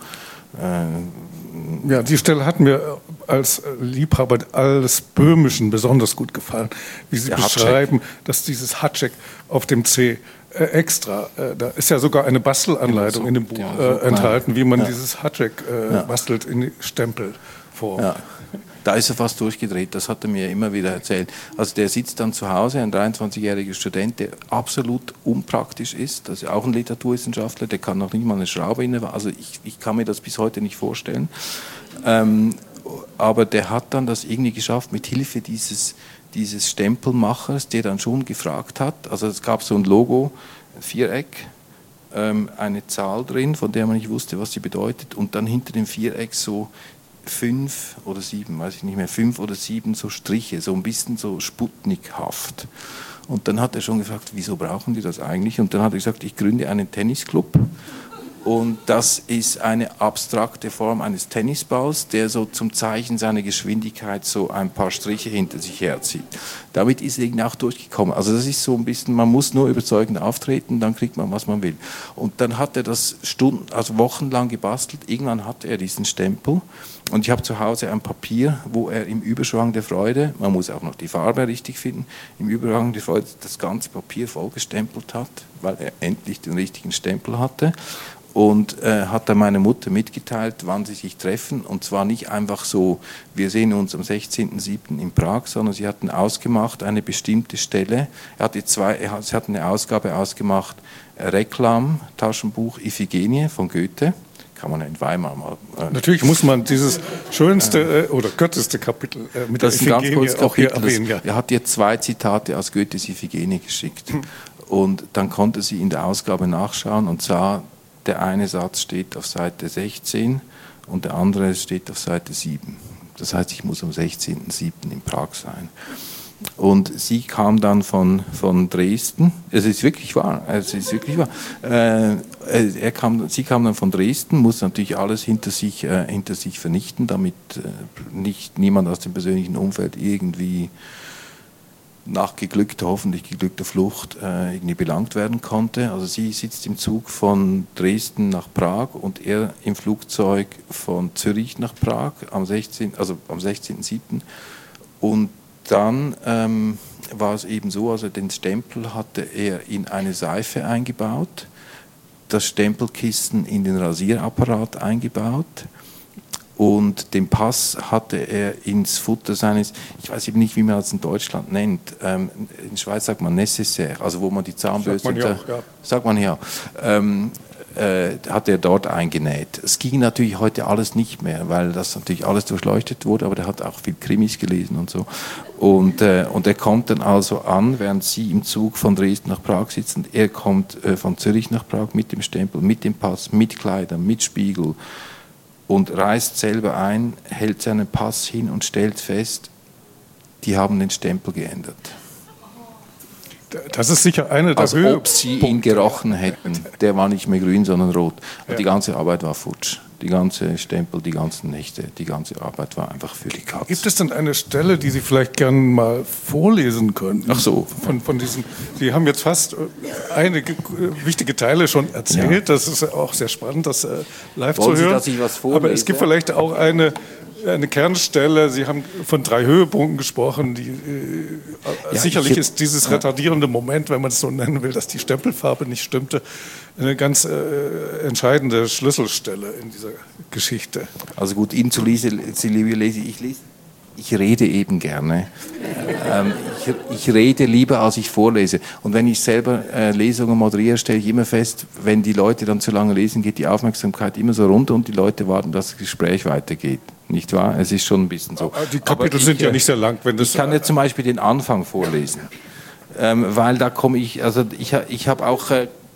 Speaker 3: Ja, die Stelle hat mir als Liebhaber alles Böhmischen besonders gut gefallen, wie Sie beschreiben, dass dieses Haček auf dem C extra, da ist ja sogar eine Bastelanleitung in dem Buch enthalten, wie man dieses Haček bastelt in die Stempelform. Ja.
Speaker 4: Da ist er fast durchgedreht, das hat er mir immer wieder erzählt. Also der sitzt dann zu Hause, ein 23-jähriger Student, der absolut unpraktisch ist, das ist auch ein Literaturwissenschaftler, der kann noch nicht mal eine Schraube inne, also ich kann mir das bis heute nicht vorstellen. Aber der hat dann das irgendwie geschafft, mit Hilfe dieses Stempelmachers, der dann schon gefragt hat, also es gab so ein Logo, ein Viereck, eine Zahl drin, von der man nicht wusste, was sie bedeutet, und dann hinter dem Viereck so 5 oder 7, weiß ich nicht mehr, 5 oder 7 so Striche, so ein bisschen so Sputnikhaft. Und dann hat er schon gefragt, wieso brauchen die das eigentlich? Und dann hat er gesagt, ich gründe einen Tennisclub. Und das ist eine abstrakte Form eines Tennisballs, der so zum Zeichen seiner Geschwindigkeit so ein paar Striche hinter sich herzieht. Damit ist er irgendwie auch durchgekommen. Also das ist so ein bisschen, man muss nur überzeugend auftreten, dann kriegt man, was man will. Und dann hat er das wochenlang gebastelt. Irgendwann hatte er diesen Stempel. Und ich habe zu Hause ein Papier, wo er im Überschwang der Freude, man muss auch noch die Farbe richtig finden, im Überschwang der Freude das ganze Papier vollgestempelt hat, weil er endlich den richtigen Stempel hatte. und hat dann meine Mutter mitgeteilt, wann sie sich treffen. Und zwar nicht einfach so, wir sehen uns am 16.07. in Prag, sondern sie hatten ausgemacht, eine bestimmte Stelle. Sie hatten eine Ausgabe ausgemacht, Reklam, Taschenbuch Iphigenie von Goethe. Kann man in Weimar mal.
Speaker 3: Natürlich muss man dieses schönste oder götteste Kapitel mit
Speaker 4: das
Speaker 3: der Iphigenie auch hier erwähnen.
Speaker 4: Ja. Er hat ihr 2 Zitate aus Goethes Iphigenie geschickt. Und dann konnte sie in der Ausgabe nachschauen und sah, der eine Satz steht auf Seite 16 und der andere steht auf Seite 7. Das heißt, ich muss am 16.07. in Prag sein. Und sie kam dann von Dresden, es ist wirklich wahr, sie kam dann von Dresden, musste natürlich alles hinter sich vernichten, damit niemand aus dem persönlichen Umfeld irgendwie nach hoffentlich geglückter Flucht irgendwie belangt werden konnte. Also sie sitzt im Zug von Dresden nach Prag und er im Flugzeug von Zürich nach Prag am 16.07. Und dann war es eben so, also den Stempel hatte er in eine Seife eingebaut, das Stempelkissen in den Rasierapparat eingebaut und den Pass hatte er ins Futter seines, ich weiß eben nicht, wie man das in Deutschland nennt, in der Schweiz sagt man Nécessaire, also wo man die Zahnbürste, sagt man ja, hat er dort eingenäht. Es ging natürlich heute alles nicht mehr, weil das natürlich alles durchleuchtet wurde, aber der hat auch viel Krimis gelesen und so. Und er kommt dann also an, während sie im Zug von Dresden nach Prag sitzen. Er kommt von Zürich nach Prag mit dem Stempel, mit dem Pass, mit Kleidern, mit Spiegel und reist selber ein, hält seinen Pass hin und stellt fest, die haben den Stempel geändert.
Speaker 3: Das ist sicher eine der
Speaker 4: Als ob sie ihn gerochen hätten. Der war nicht mehr grün, sondern rot. Und die ganze Arbeit war futsch. Die ganze Stempel, die ganzen Nächte, die ganze Arbeit war einfach für die Katz.
Speaker 3: Gibt es denn eine Stelle, die Sie vielleicht gerne mal vorlesen können?
Speaker 4: Ach so.
Speaker 3: Von diesen, Sie haben jetzt fast einige wichtige Teile schon erzählt. Ja. Das ist auch sehr spannend, das live zu hören.
Speaker 4: Sie, dass ich was vorlese?
Speaker 3: Aber es gibt vielleicht auch eine Kernstelle, Sie haben von 3 Höhepunkten gesprochen, die sicherlich ist dieses retardierende Moment, wenn man es so nennen will, dass die Stempelfarbe nicht stimmte, eine ganz entscheidende Schlüsselstelle in dieser Geschichte.
Speaker 4: Also gut, Ihnen zu lese ich rede eben gerne. Ich rede lieber, als ich vorlese. Und wenn ich selber Lesungen moderiere, stelle ich immer fest, wenn die Leute dann zu lange lesen, geht die Aufmerksamkeit immer so runter und die Leute warten, dass das Gespräch weitergeht. Nicht wahr? Es ist schon ein bisschen so.
Speaker 3: Die Kapitel sind ja nicht sehr lang.
Speaker 4: Ich kann jetzt zum Beispiel den Anfang vorlesen. Weil da komme ich, also ich habe auch...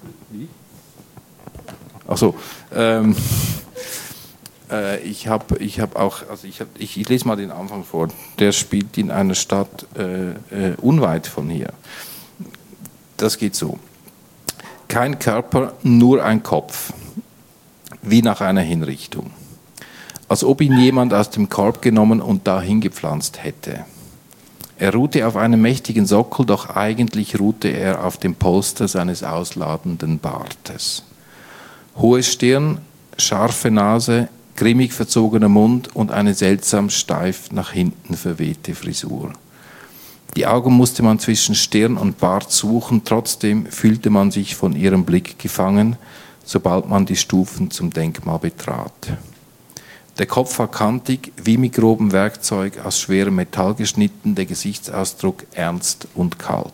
Speaker 4: Ich lese mal den Anfang vor. Der spielt in einer Stadt unweit von hier. Das geht so. Kein Körper, nur ein Kopf. Wie nach einer Hinrichtung. Als ob ihn jemand aus dem Korb genommen und dahin gepflanzt hätte. Er ruhte auf einem mächtigen Sockel, doch eigentlich ruhte er auf dem Polster seines ausladenden Bartes. Hohe Stirn, scharfe Nase, grimmig verzogener Mund und eine seltsam steif nach hinten verwehte Frisur. Die Augen musste man zwischen Stirn und Bart suchen, trotzdem fühlte man sich von ihrem Blick gefangen, sobald man die Stufen zum Denkmal betrat. Der Kopf war kantig, wie mit grobem Werkzeug aus schwerem Metall geschnitten, der Gesichtsausdruck ernst und kalt.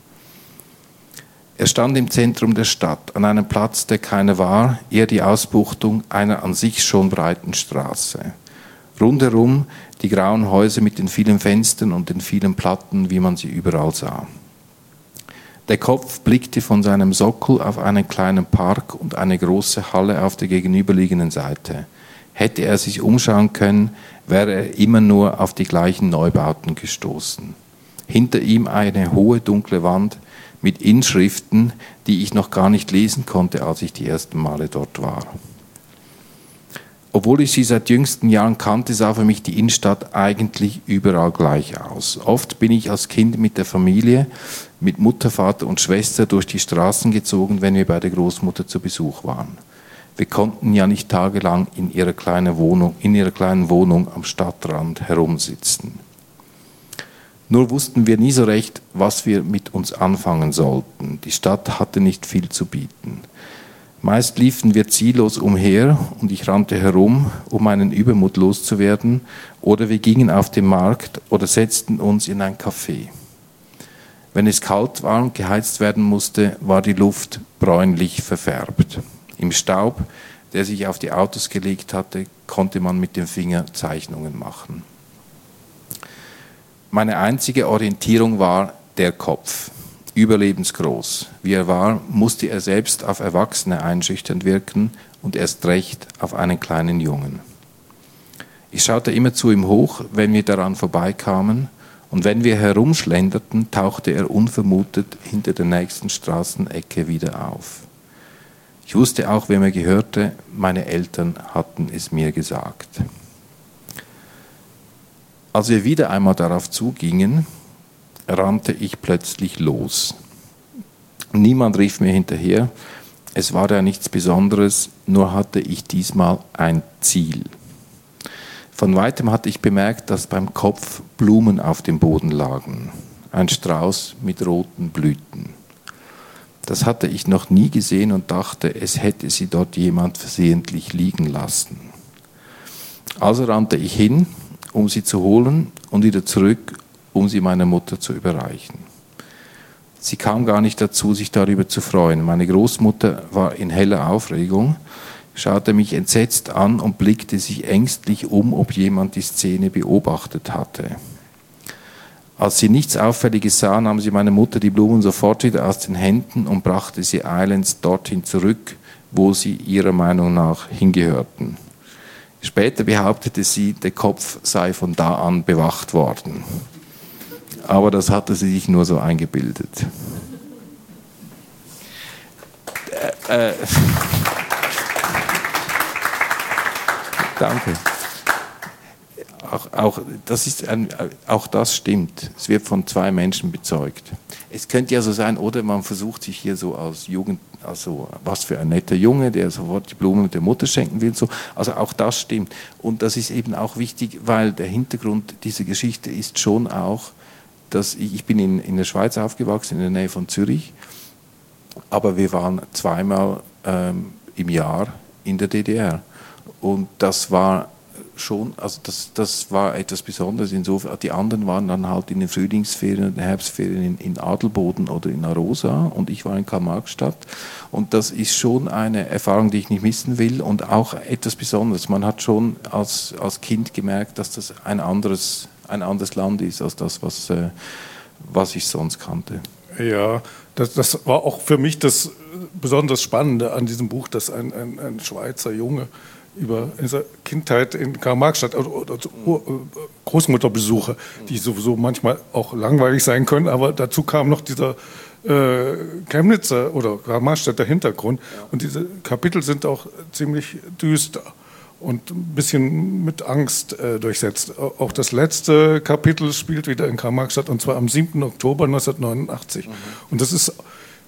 Speaker 4: Er stand im Zentrum der Stadt, an einem Platz, der keiner war, eher die Ausbuchtung einer an sich schon breiten Straße. Rundherum die grauen Häuser mit den vielen Fenstern und den vielen Platten, wie man sie überall sah. Der Kopf blickte von seinem Sockel auf einen kleinen Park und eine große Halle auf der gegenüberliegenden Seite. Hätte er sich umschauen können, wäre er immer nur auf die gleichen Neubauten gestoßen. Hinter ihm eine hohe, dunkle Wand mit Inschriften, die ich noch gar nicht lesen konnte, als ich die ersten Male dort war. Obwohl ich sie seit jüngsten Jahren kannte, sah für mich die Innenstadt eigentlich überall gleich aus. Oft bin ich als Kind mit der Familie, mit Mutter, Vater und Schwester durch die Straßen gezogen, wenn wir bei der Großmutter zu Besuch waren. Wir konnten ja nicht tagelang in ihrer kleinen Wohnung am Stadtrand herumsitzen. Nur wussten wir nie so recht, was wir mit uns anfangen sollten. Die Stadt hatte nicht viel zu bieten. Meist liefen wir ziellos umher und ich rannte herum, um meinen Übermut loszuwerden, oder wir gingen auf den Markt oder setzten uns in ein Café. Wenn es kalt war und geheizt werden musste, war die Luft bräunlich verfärbt. Im Staub, der sich auf die Autos gelegt hatte, konnte man mit dem Finger Zeichnungen machen. Meine einzige Orientierung war der Kopf. Überlebensgroß. Wie er war, musste er selbst auf Erwachsene einschüchternd wirken und erst recht auf einen kleinen Jungen. Ich schaute immer zu ihm hoch, wenn wir daran vorbeikamen, und wenn wir herumschlenderten, tauchte er unvermutet hinter der nächsten Straßenecke wieder auf. Ich wusste auch, wem er gehörte, meine Eltern hatten es mir gesagt. Als wir wieder einmal darauf zugingen, rannte ich plötzlich los. Niemand rief mir hinterher, es war ja nichts Besonderes, nur hatte ich diesmal ein Ziel. Von weitem hatte ich bemerkt, dass beim Kopf Blumen auf dem Boden lagen, ein Strauß mit roten Blüten. Das hatte ich noch nie gesehen und dachte, es hätte sie dort jemand versehentlich liegen lassen. Also rannte ich hin, um sie zu holen und wieder zurück, um sie meiner Mutter zu überreichen. Sie kam gar nicht dazu, sich darüber zu freuen. Meine Großmutter war in heller Aufregung, schaute mich entsetzt an und blickte sich ängstlich um, ob jemand die Szene beobachtet hatte. Als sie nichts Auffälliges sah, nahm sie meiner Mutter die Blumen sofort wieder aus den Händen und brachte sie eilends dorthin zurück, wo sie ihrer Meinung nach hingehörten. Später behauptete sie, der Kopf sei von da an bewacht worden. Aber das hatte sie sich nur so eingebildet. Danke. Auch das stimmt. Es wird von zwei Menschen bezeugt. Es könnte ja so sein, oder man versucht sich hier so als Jugend, also was für ein netter Junge, der sofort die Blumen mit der Mutter schenken will. So. Also auch das stimmt. Und das ist eben auch wichtig, weil der Hintergrund dieser Geschichte ist schon auch, dass ich bin in der Schweiz aufgewachsen, in der Nähe von Zürich, aber wir waren zweimal im Jahr in der DDR. Und das war schon, also das war etwas Besonderes. Insofern, die anderen waren dann halt in den Frühlingsferien und den Herbstferien in Adelboden oder in Arosa und ich war in Karl-Marx-Stadt. Und das ist schon eine Erfahrung, die ich nicht missen will und auch etwas Besonderes. Man hat schon als Kind gemerkt, dass das ein anderes Land ist als das, was ich sonst kannte.
Speaker 3: Ja, das war auch für mich das besonders Spannende an diesem Buch, dass ein Schweizer Junge über seine Kindheit in Karl-Marx-Stadt oder Großmutterbesuche, die sowieso manchmal auch langweilig sein können, aber dazu kam noch dieser Chemnitzer oder Karl-Marx-Städter Hintergrund und diese Kapitel sind auch ziemlich düster und ein bisschen mit Angst durchsetzt. Auch das letzte Kapitel spielt wieder in Karl-Marx-Stadt und zwar am 7. Oktober 1989. Und das ist,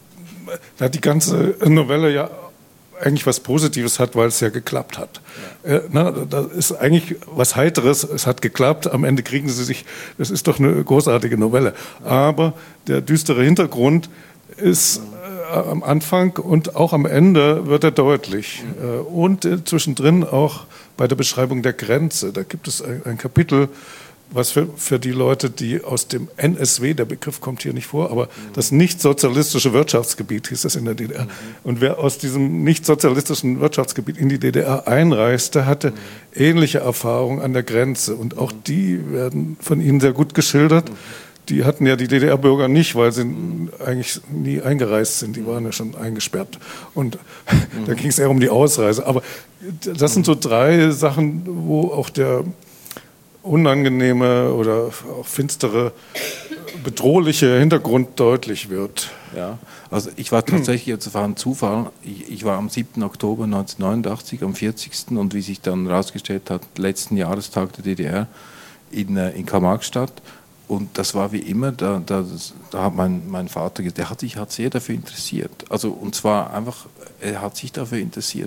Speaker 3: da hat die ganze Novelle ja eigentlich was Positives hat, weil es ja geklappt hat. Ja. Das ist eigentlich was Heiteres, es hat geklappt, am Ende kriegen sie sich, das ist doch eine großartige Novelle. Aber der düstere Hintergrund ist am Anfang und auch am Ende wird er deutlich. Und zwischendrin auch bei der Beschreibung der Grenze. Da gibt es ein Kapitel, was für die Leute, die aus dem NSW, der Begriff kommt hier nicht vor, aber das nicht-sozialistische Wirtschaftsgebiet hieß das in der DDR. Und wer aus diesem nicht-sozialistischen Wirtschaftsgebiet in die DDR einreiste, hatte ähnliche Erfahrungen an der Grenze. Und auch die werden von Ihnen sehr gut geschildert. Die hatten ja die DDR-Bürger nicht, weil sie eigentlich nie eingereist sind. Die waren ja schon eingesperrt. Und da ging es eher um die Ausreise. Aber das sind so drei Sachen, wo auch der unangenehme oder auch finstere, bedrohliche Hintergrund deutlich wird.
Speaker 4: Ja, also ich war tatsächlich, jetzt war ein Zufall, ich war am 7. Oktober 1989, am 40. und wie sich dann herausgestellt hat, letzten Jahrestag der DDR in Karl-Marx-Stadt. Und das war wie immer, da hat mein Vater, der hat sich sehr dafür interessiert. Also, und zwar einfach, er hat sich dafür interessiert.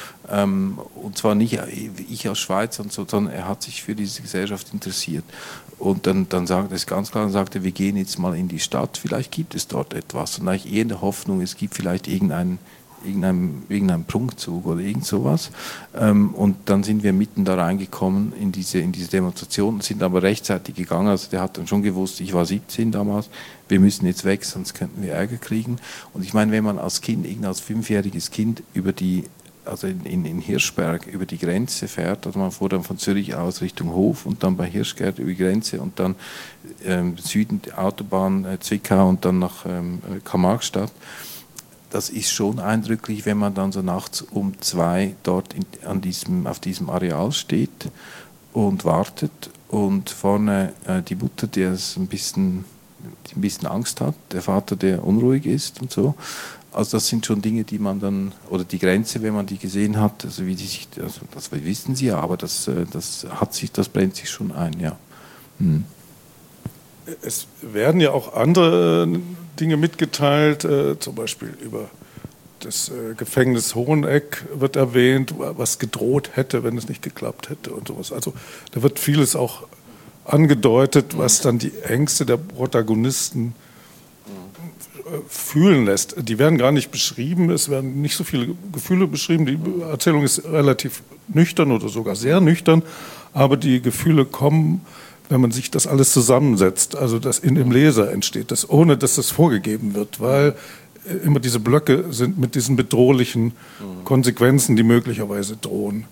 Speaker 4: Und zwar nicht ich als Schweizer, sondern er hat sich für diese Gesellschaft interessiert. Und dann sagt er es ganz klar, sagte, wir gehen jetzt mal in die Stadt, vielleicht gibt es dort etwas. Und eigentlich eher in der Hoffnung, es gibt vielleicht irgendeinen irgendeinem Prunkzug oder irgend sowas. Und dann sind wir mitten da reingekommen in diese Demonstration, sind aber rechtzeitig gegangen. Also der hat dann schon gewusst, ich war 17 damals, wir müssen jetzt weg, sonst könnten wir Ärger kriegen. Und ich meine, wenn man als Kind, als 5-jähriges Kind also in Hirschberg über die Grenze fährt, also man fuhr dann von Zürich aus Richtung Hof und dann bei Hirschberg über die Grenze und dann Süden die Autobahn Zwickau und dann nach Karl-Marx-Stadt. Das ist schon eindrücklich, wenn man dann so nachts um 2 dort auf diesem Areal steht und wartet und vorne die Mutter, die ein bisschen Angst hat, der Vater, der unruhig ist und so. Also das sind schon Dinge, die man dann, oder die Grenze, wenn man die gesehen hat, also das wissen Sie ja, aber das brennt sich schon ein, ja.
Speaker 3: Es werden ja auch andere Dinge mitgeteilt, zum Beispiel über das Gefängnis Hoheneck wird erwähnt, was gedroht hätte, wenn es nicht geklappt hätte und sowas. Also da wird vieles auch angedeutet, was dann die Ängste der Protagonisten fühlen lässt. Die werden gar nicht beschrieben, es werden nicht so viele Gefühle beschrieben. Die Erzählung ist relativ nüchtern oder sogar sehr nüchtern, aber die Gefühle kommen, wenn man sich das alles zusammensetzt, also das in dem Leser entsteht, ohne dass das vorgegeben wird, weil immer diese Blöcke sind mit diesen bedrohlichen Konsequenzen, die möglicherweise drohen.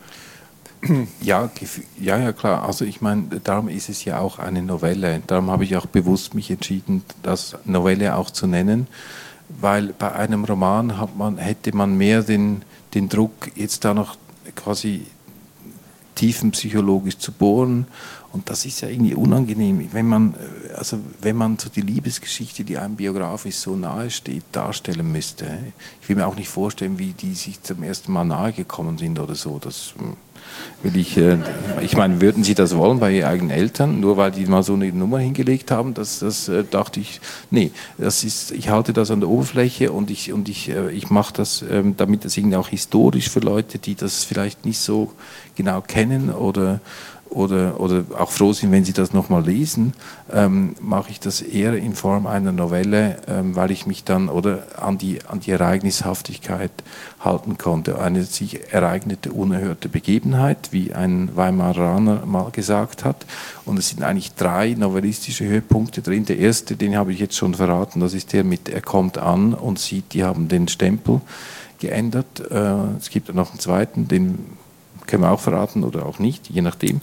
Speaker 4: Ja, klar. Also ich meine, darum ist es ja auch eine Novelle. Darum habe ich auch bewusst mich entschieden, das Novelle auch zu nennen, weil bei einem Roman hätte man mehr den Druck, jetzt da noch quasi tiefenpsychologisch zu bohren. Und das ist ja irgendwie unangenehm, wenn man so die Liebesgeschichte, die einem biografisch so nahe steht, darstellen müsste. Ich will mir auch nicht vorstellen, wie die sich zum ersten Mal nahe gekommen sind oder so. Das will ich meine, würden Sie das wollen bei Ihren eigenen Eltern, nur weil die mal so eine Nummer hingelegt haben? Das dachte ich, nee, ich halte das an der Oberfläche und ich mache das, damit das irgendwie auch historisch für Leute, die das vielleicht nicht so genau kennen oder auch froh sind, wenn sie das nochmal lesen, mache ich das eher in Form einer Novelle, weil ich mich dann an die Ereignishaftigkeit halten konnte. Eine sich ereignete, unerhörte Begebenheit, wie ein Weimaraner mal gesagt hat. Und es sind eigentlich 3 novellistische Höhepunkte drin. Der erste, den habe ich jetzt schon verraten, das ist der mit "Er kommt an und sieht, die haben den Stempel geändert". Es gibt noch einen zweiten, den können wir auch verraten oder auch nicht, je nachdem.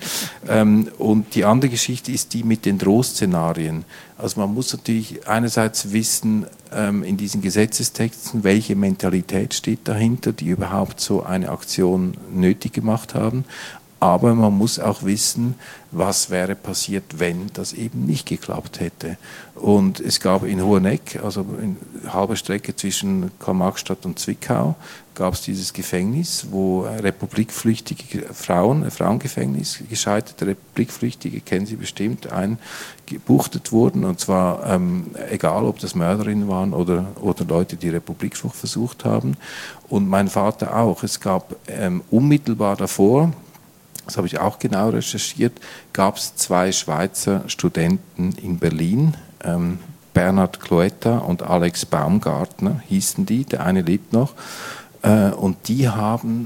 Speaker 4: Und die andere Geschichte ist die mit den Drohszenarien. Also man muss natürlich einerseits wissen, in diesen Gesetzestexten, welche Mentalität steht dahinter, die überhaupt so eine Aktion nötig gemacht haben. Aber man muss auch wissen, was wäre passiert, wenn das eben nicht geklappt hätte. Und es gab in Hoheneck, also in halber Strecke zwischen Karl-Marx-Stadt und Zwickau, gab es dieses Gefängnis, wo republikflüchtige Frauen, ein Frauengefängnis, gescheiterte Republikflüchtige, kennen Sie bestimmt, eingebuchtet wurden. Und zwar egal, ob das Mörderinnen waren oder Leute, die Republikflucht versucht haben. Und mein Vater auch. Es gab unmittelbar davor, das habe ich auch genau recherchiert, gab es 2 Schweizer Studenten in Berlin, Bernhard Cloetta und Alex Baumgartner hießen die, der eine lebt noch, und die haben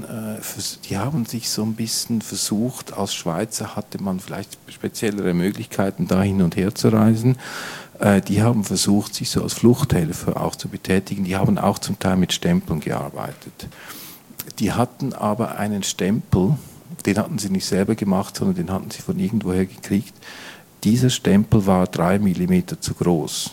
Speaker 4: sich so ein bisschen versucht, als Schweizer hatte man vielleicht speziellere Möglichkeiten, da hin und her zu reisen, die haben versucht, sich so als Fluchthelfer auch zu betätigen, die haben auch zum Teil mit Stempeln gearbeitet. Die hatten aber einen Stempel, den hatten sie nicht selber gemacht, sondern den hatten sie von irgendwoher gekriegt. Dieser Stempel war 3 Millimeter zu groß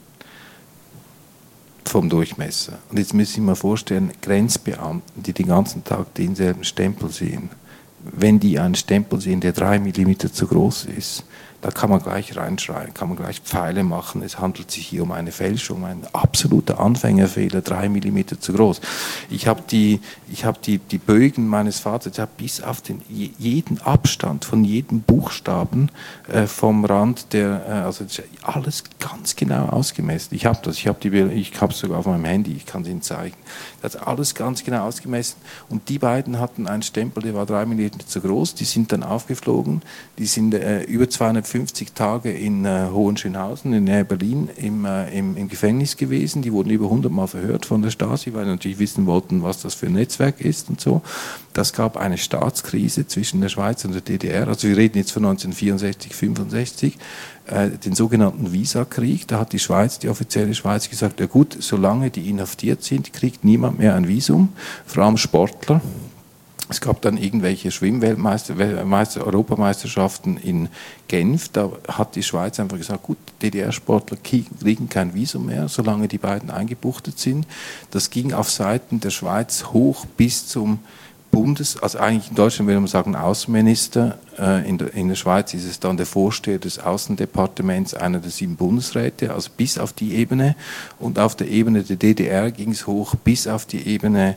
Speaker 4: vom Durchmesser. Und jetzt müssen Sie sich mal vorstellen, Grenzbeamten, die den ganzen Tag denselben Stempel sehen, wenn die einen Stempel sehen, der 3 Millimeter zu groß ist, da kann man gleich reinschreien, kann man gleich Pfeile machen. Es handelt sich hier um eine Fälschung, ein absoluter Anfängerfehler, 3 Millimeter zu groß. Ich habe die Bögen meines Vaters, ich habe bis auf jeden Abstand von jedem Buchstaben vom Rand also alles ganz genau ausgemessen. Ich habe es sogar auf meinem Handy, ich kann es Ihnen zeigen. Das ist alles ganz genau ausgemessen. Und die beiden hatten einen Stempel, der war 3 Millimeter zu groß. Die sind dann aufgeflogen, die sind über 250 50 Tage in Hohenschönhausen, in Nähe Berlin, im Gefängnis gewesen. Die wurden über 100 Mal verhört von der Stasi, weil sie natürlich wissen wollten, was das für ein Netzwerk ist und so. Das gab eine Staatskrise zwischen der Schweiz und der DDR. Also wir reden jetzt von 1964, 65. Den sogenannten Visakrieg. Da hat die Schweiz, die offizielle Schweiz, gesagt, ja gut, solange die inhaftiert sind, kriegt niemand mehr ein Visum, vor allem Sportler. Es gab dann irgendwelche Europameisterschaften in Genf. Da hat die Schweiz einfach gesagt, gut, DDR-Sportler kriegen kein Visum mehr, solange die beiden eingebuchtet sind. Das ging auf Seiten der Schweiz hoch bis zum also eigentlich in Deutschland würde man sagen Außenminister, in der Schweiz ist es dann der Vorsteher des Außendepartements, einer der 7 Bundesräte, also bis auf die Ebene, und auf der Ebene der DDR ging es hoch bis auf die Ebene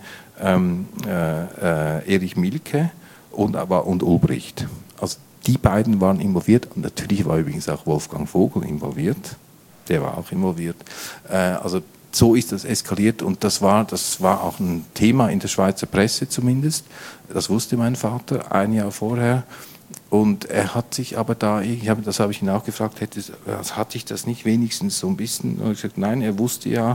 Speaker 4: Erich Mielke und Ulbricht. Also die beiden waren involviert und natürlich war übrigens auch Wolfgang Vogel involviert, der war auch involviert. Also so ist das eskaliert und das war auch ein Thema in der Schweizer Presse zumindest. Das wusste mein Vater ein Jahr vorher. Und er hat sich aber das habe ich ihn auch gefragt, hatte ich das nicht wenigstens so ein bisschen? Und ich habe gesagt, nein, er wusste ja,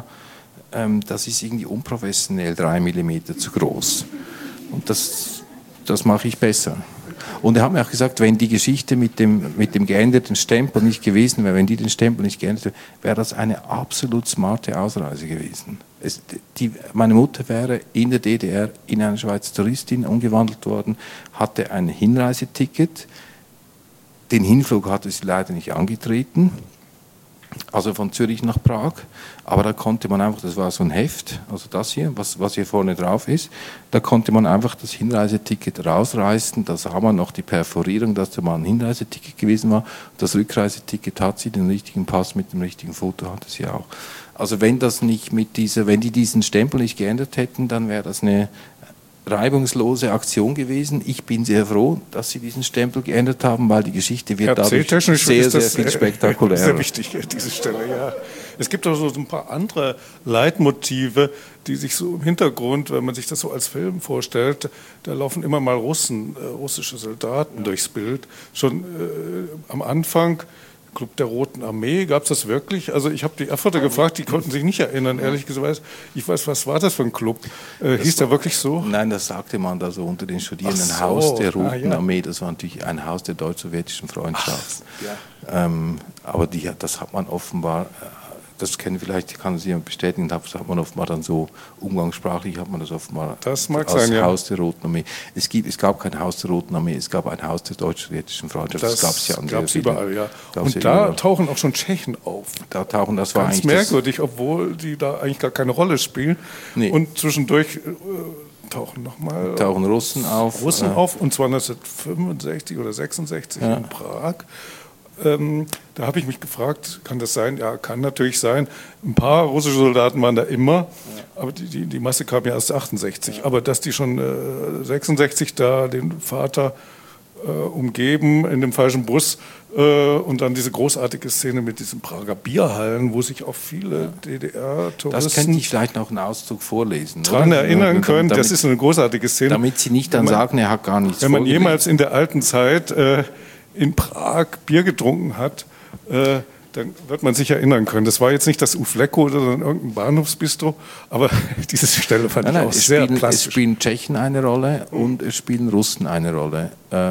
Speaker 4: das ist irgendwie unprofessionell 3 mm zu groß. Und das mache ich besser. Und er hat mir auch gesagt, wenn die Geschichte mit dem geänderten Stempel nicht gewesen wäre, wenn die den Stempel nicht geändert hätte, wäre das eine absolut smarte Ausreise gewesen. Meine Mutter wäre in der DDR in eine Schweizer Touristin umgewandelt worden, hatte ein Hinreiseticket. Den Hinflug hatte sie leider nicht angetreten, also von Zürich nach Prag. Aber da konnte man einfach, das war so ein Heft, also das hier, was hier vorne drauf ist, da konnte man einfach das Hinreiseticket rausreißen, da sah man noch die Perforierung, dass da mal ein Hinreiseticket gewesen war. Das Rückreiseticket hat sie, den richtigen Pass mit dem richtigen Foto hatte sie auch. Also wenn die diesen Stempel nicht geändert hätten, dann wäre das eine reibungslose Aktion gewesen. Ich bin sehr froh, dass sie diesen Stempel geändert haben, weil die Geschichte wird dadurch sehr viel spektakulärer.
Speaker 3: Sehr wichtig, diese Stelle, ja. Es gibt auch so ein paar andere Leitmotive, die sich so im Hintergrund, wenn man sich das so als Film vorstellt, da laufen immer mal russische Soldaten durchs Bild. Schon am Anfang, Club der Roten Armee, gab es das wirklich? Also ich habe die Erfurter gefragt, die konnten sich nicht erinnern, ehrlich gesagt. Ich weiß, was war das für ein Club? Hieß der wirklich so?
Speaker 4: Nein, das sagte man da so unter den Studierenden. So, Haus der Roten Armee, das war natürlich ein Haus der deutsch-sowjetischen Freundschaft. Aber das hat man offenbar, das kann Sie bestätigen, das hat man offenbar dann so umgangssprachlich, hat man das offenbar
Speaker 3: das mag als sein,
Speaker 4: Haus der Roten Armee. Es gab kein Haus der Roten Armee, es gab ein Haus der deutsch-sowjetischen Freundschaft.
Speaker 3: Das gab es überall, ja. Und da tauchen auch schon Tschechen auf.
Speaker 4: Das war
Speaker 3: ganz merkwürdig, obwohl die da eigentlich gar keine Rolle spielen. Nee. Und zwischendurch tauchen
Speaker 4: Russen auf.
Speaker 3: Und zwar 1965 oder 66 in Prag. Da habe ich mich gefragt, kann das sein? Ja, kann natürlich sein. Ein paar russische Soldaten waren da immer, aber die Masse kam ja erst 68. Ja. Aber dass die schon 66 da den Vater umgeben in dem falschen Bus und dann diese großartige Szene mit diesen Prager Bierhallen, wo sich auch viele DDR-Touristen...
Speaker 4: Das könnte ich vielleicht noch einen Auszug vorlesen.
Speaker 3: ...dran erinnern können. Das ist eine großartige Szene.
Speaker 4: Damit Sie nicht dann sagen, er hat gar nichts
Speaker 3: vorgelesen. Wenn man jemals in der alten Zeit in Prag Bier getrunken hat, dann wird man sich erinnern können. Das war jetzt nicht das Ufleko, sondern irgendein Bahnhofsbistro, aber diese Stelle fand ich auch sehr plastisch.
Speaker 4: Es spielen Tschechen eine Rolle und es spielen Russen eine Rolle.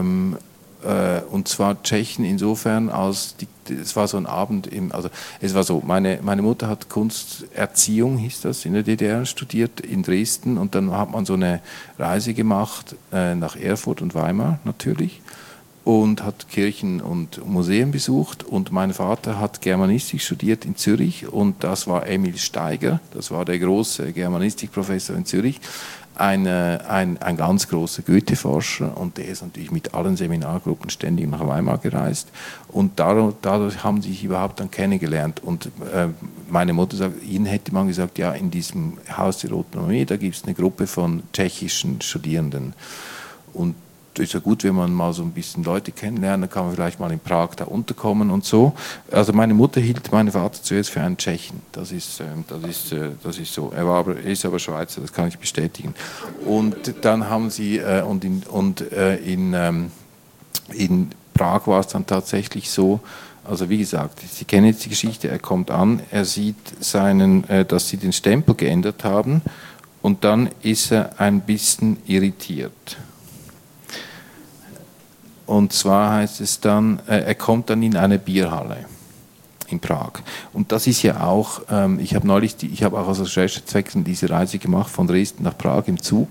Speaker 4: Und zwar Tschechen insofern, es war so ein Abend, es war so, meine Mutter hat Kunsterziehung, hieß das, in der DDR studiert, in Dresden, und dann hat man so eine Reise gemacht nach Erfurt und Weimar natürlich. Und hat Kirchen und Museen besucht, und mein Vater hat Germanistik studiert in Zürich, und das war Emil Steiger, das war der große Germanistikprofessor in Zürich, ein ganz großer Goethe-Forscher, und der ist natürlich mit allen Seminargruppen ständig nach Weimar gereist, und dadurch haben sie sich überhaupt dann kennengelernt. Und meine Mutter sagt, ihnen hätte man gesagt, ja, in diesem Haus der Roten Armee, da gibt es eine Gruppe von tschechischen Studierenden, und ist ja gut, wenn man mal so ein bisschen Leute kennenlernt, dann kann man vielleicht mal in Prag da unterkommen und so. Also meine Mutter hielt meinen Vater zuerst für einen Tschechen. Das ist so. Er ist aber Schweizer, das kann ich bestätigen. Und dann haben sie Prag war es dann tatsächlich so, also wie gesagt, Sie kennen jetzt die Geschichte, er kommt an, er sieht dass sie den Stempel geändert haben und dann ist er ein bisschen irritiert. Und zwar heißt es dann, er kommt dann in eine Bierhalle in Prag. Und das ist ja auch, ich habe auch aus Recherchezwecken diese Reise gemacht von Dresden nach Prag im Zug.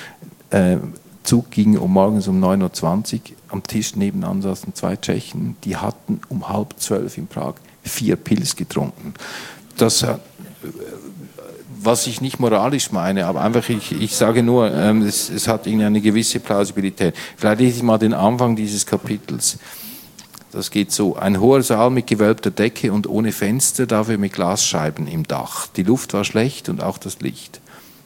Speaker 4: Zug ging morgens um 9.20 Uhr, am Tisch nebenan saßen 2 Tschechen, die hatten um 11:30 in Prag 4 Pils getrunken. Das, was ich nicht moralisch meine, aber einfach, ich sage nur, es hat eine gewisse Plausibilität. Vielleicht lese ich mal den Anfang dieses Kapitels. Das geht so: Ein hoher Saal mit gewölbter Decke und ohne Fenster, dafür mit Glasscheiben im Dach. Die Luft war schlecht und auch das Licht.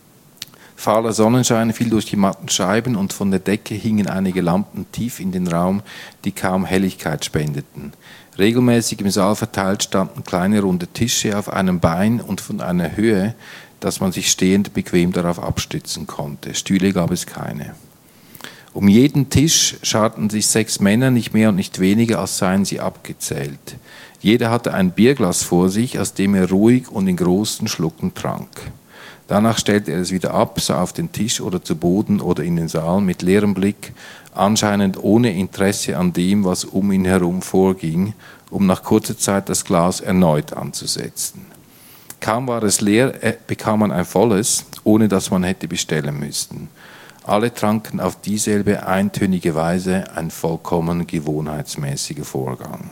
Speaker 4: Fahler Sonnenschein fiel durch die matten Scheiben und von der Decke hingen einige Lampen tief in den Raum, die kaum Helligkeit spendeten. Regelmäßig im Saal verteilt standen kleine runde Tische auf einem Bein und von einer Höhe, dass man sich stehend bequem darauf abstützen konnte. Stühle gab es keine. Um jeden Tisch scharten sich 6 Männer, nicht mehr und nicht weniger, als seien sie abgezählt. Jeder hatte ein Bierglas vor sich, aus dem er ruhig und in großen Schlucken trank. Danach stellte er es wieder ab, sah auf den Tisch oder zu Boden oder in den Saal mit leerem Blick, anscheinend ohne Interesse an dem, was um ihn herum vorging, um nach kurzer Zeit das Glas erneut anzusetzen. Kaum war es leer, bekam man ein volles, ohne dass man hätte bestellen müssen. Alle tranken auf dieselbe eintönige Weise, ein vollkommen gewohnheitsmäßiger Vorgang.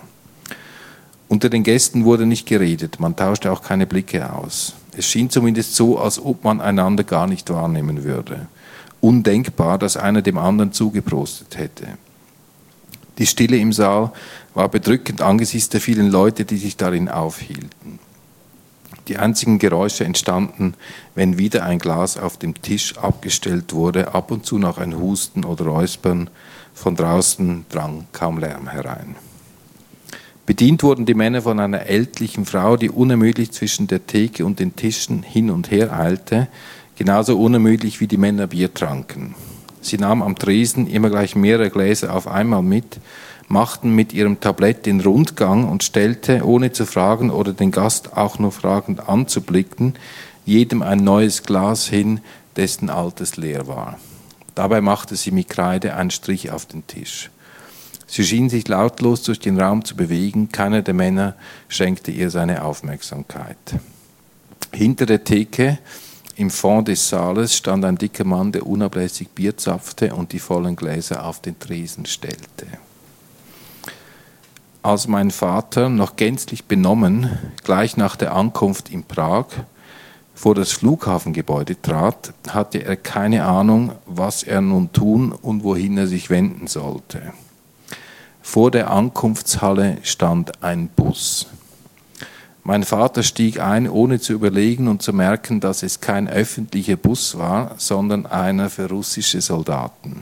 Speaker 4: Unter den Gästen wurde nicht geredet, man tauschte auch keine Blicke aus. Es schien zumindest so, als ob man einander gar nicht wahrnehmen würde. Undenkbar, dass einer dem anderen zugeprostet hätte. Die Stille im Saal war bedrückend angesichts der vielen Leute, die sich darin aufhielten. Die einzigen Geräusche entstanden, wenn wieder ein Glas auf dem Tisch abgestellt wurde, ab und zu noch ein Husten oder Räuspern. Von draußen drang kaum Lärm herein. Bedient wurden die Männer von einer ältlichen Frau, die unermüdlich zwischen der Theke und den Tischen hin und her eilte, genauso unermüdlich wie die Männer Bier tranken. Sie nahm am Tresen immer gleich mehrere Gläser auf einmal mit, machten mit ihrem Tablett den Rundgang und stellte, ohne zu fragen oder den Gast auch nur fragend anzublicken, jedem ein neues Glas hin, dessen altes leer war. Dabei machte sie mit Kreide einen Strich auf den Tisch. Sie schien sich lautlos durch den Raum zu bewegen, keiner der Männer schenkte ihr seine Aufmerksamkeit. Hinter der Theke, im Fond des Saales, stand ein dicker Mann, der unablässig Bier zapfte und die vollen Gläser auf den Tresen stellte. Als mein Vater, noch gänzlich benommen, gleich nach der Ankunft in Prag, vor das Flughafengebäude trat, hatte er keine Ahnung, was er nun tun und wohin er sich wenden sollte. Vor der Ankunftshalle stand ein Bus. Mein Vater stieg ein, ohne zu überlegen und zu merken, dass es kein öffentlicher Bus war, sondern einer für russische Soldaten.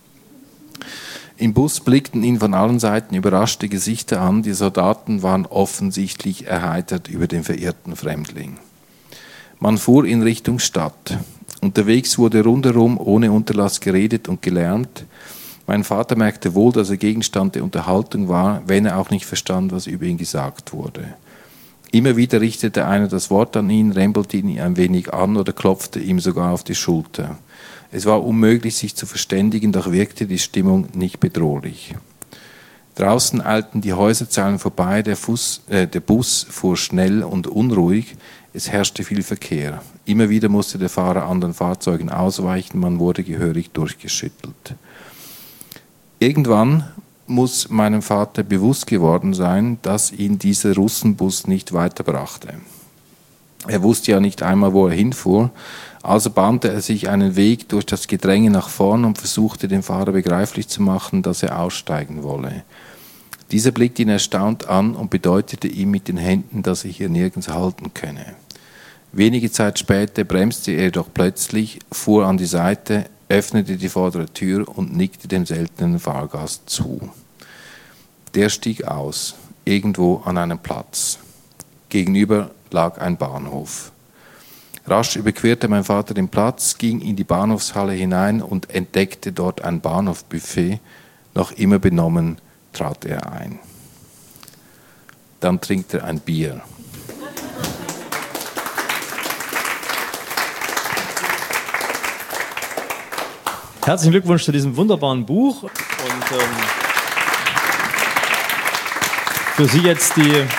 Speaker 4: Im Bus blickten ihn von allen Seiten überraschte Gesichter an. Die Soldaten waren offensichtlich erheitert über den verirrten Fremdling. Man fuhr in Richtung Stadt. Unterwegs wurde rundherum ohne Unterlass geredet und gelärmt. Mein Vater merkte wohl, dass er Gegenstand der Unterhaltung war, wenn er auch nicht verstand, was über ihn gesagt wurde. Immer wieder richtete einer das Wort an ihn, rempelte ihn ein wenig an oder klopfte ihm sogar auf die Schulter. Es war unmöglich, sich zu verständigen, doch wirkte die Stimmung nicht bedrohlich. Draußen eilten die Häuserzeilen vorbei, der Bus fuhr schnell und unruhig, es herrschte viel Verkehr. Immer wieder musste der Fahrer anderen Fahrzeugen ausweichen, man wurde gehörig durchgeschüttelt. Irgendwann muss meinem Vater bewusst geworden sein, dass ihn dieser Russenbus nicht weiterbrachte. Er wusste ja nicht einmal, wo er hinfuhr, also bahnte er sich einen Weg durch das Gedränge nach vorn und versuchte dem Fahrer begreiflich zu machen, dass er aussteigen wolle. Dieser blickte ihn erstaunt an und bedeutete ihm mit den Händen, dass er hier nirgends halten könne. Wenige Zeit später bremste er jedoch plötzlich, fuhr an die Seite, öffnete die vordere Tür und nickte dem seltenen Fahrgast zu. Der stieg aus, irgendwo an einem Platz. Gegenüber lag ein Bahnhof. Rasch überquerte mein Vater den Platz, ging in die Bahnhofshalle hinein und entdeckte dort ein Bahnhofbuffet, noch immer benommen, trat er ein. Dann trinkt er ein Bier.
Speaker 2: Herzlichen Glückwunsch zu diesem wunderbaren Buch. Und für Sie jetzt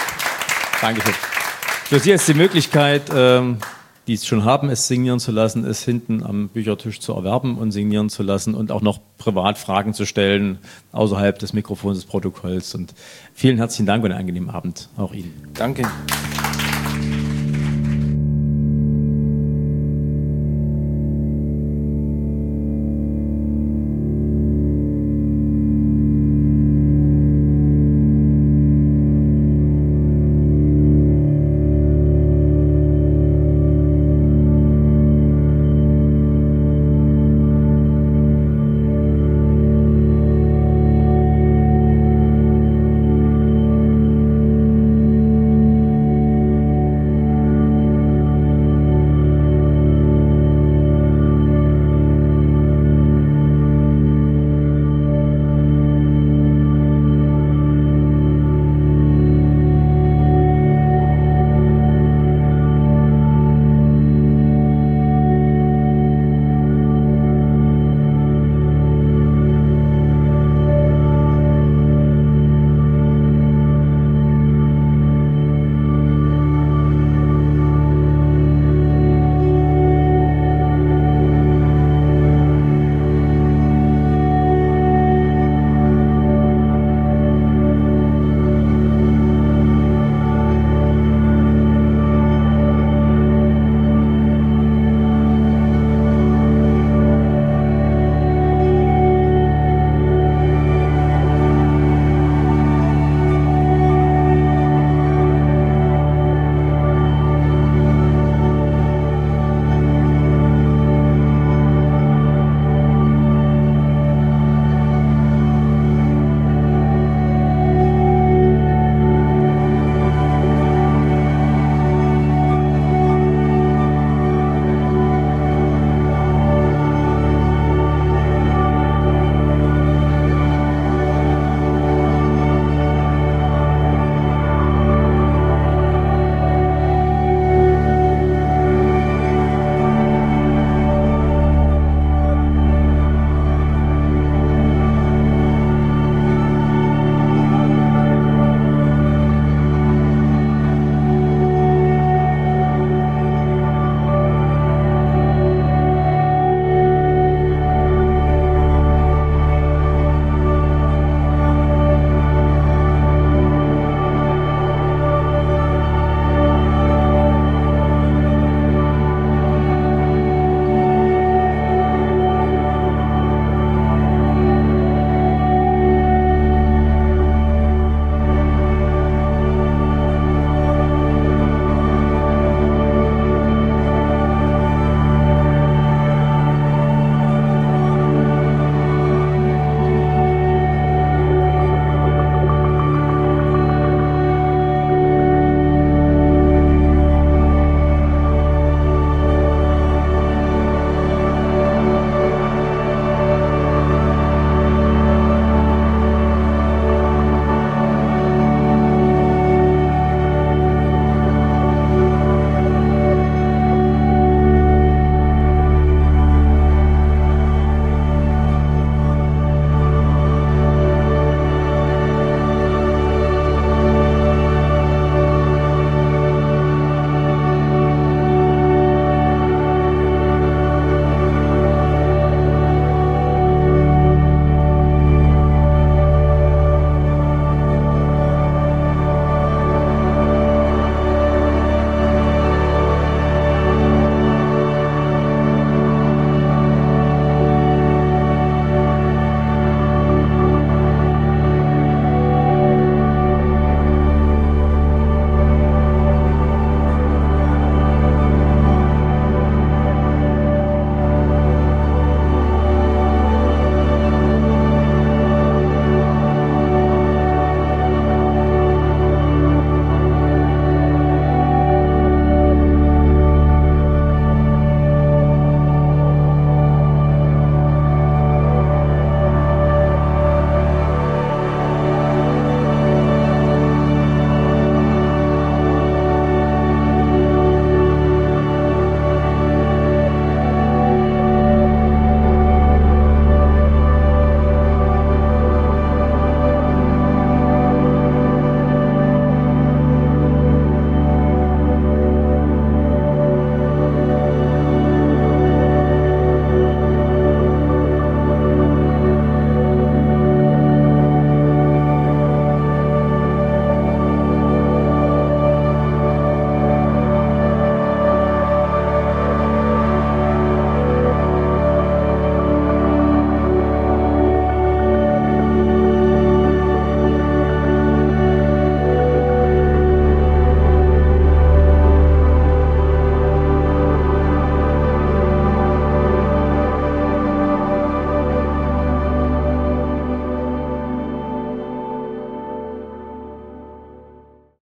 Speaker 2: die Möglichkeit, die es schon haben, es signieren zu lassen, es hinten am Büchertisch zu erwerben und signieren zu lassen und auch noch privat Fragen zu stellen, außerhalb des Mikrofons, des Protokolls. Und vielen herzlichen Dank und einen angenehmen Abend auch Ihnen.
Speaker 4: Danke.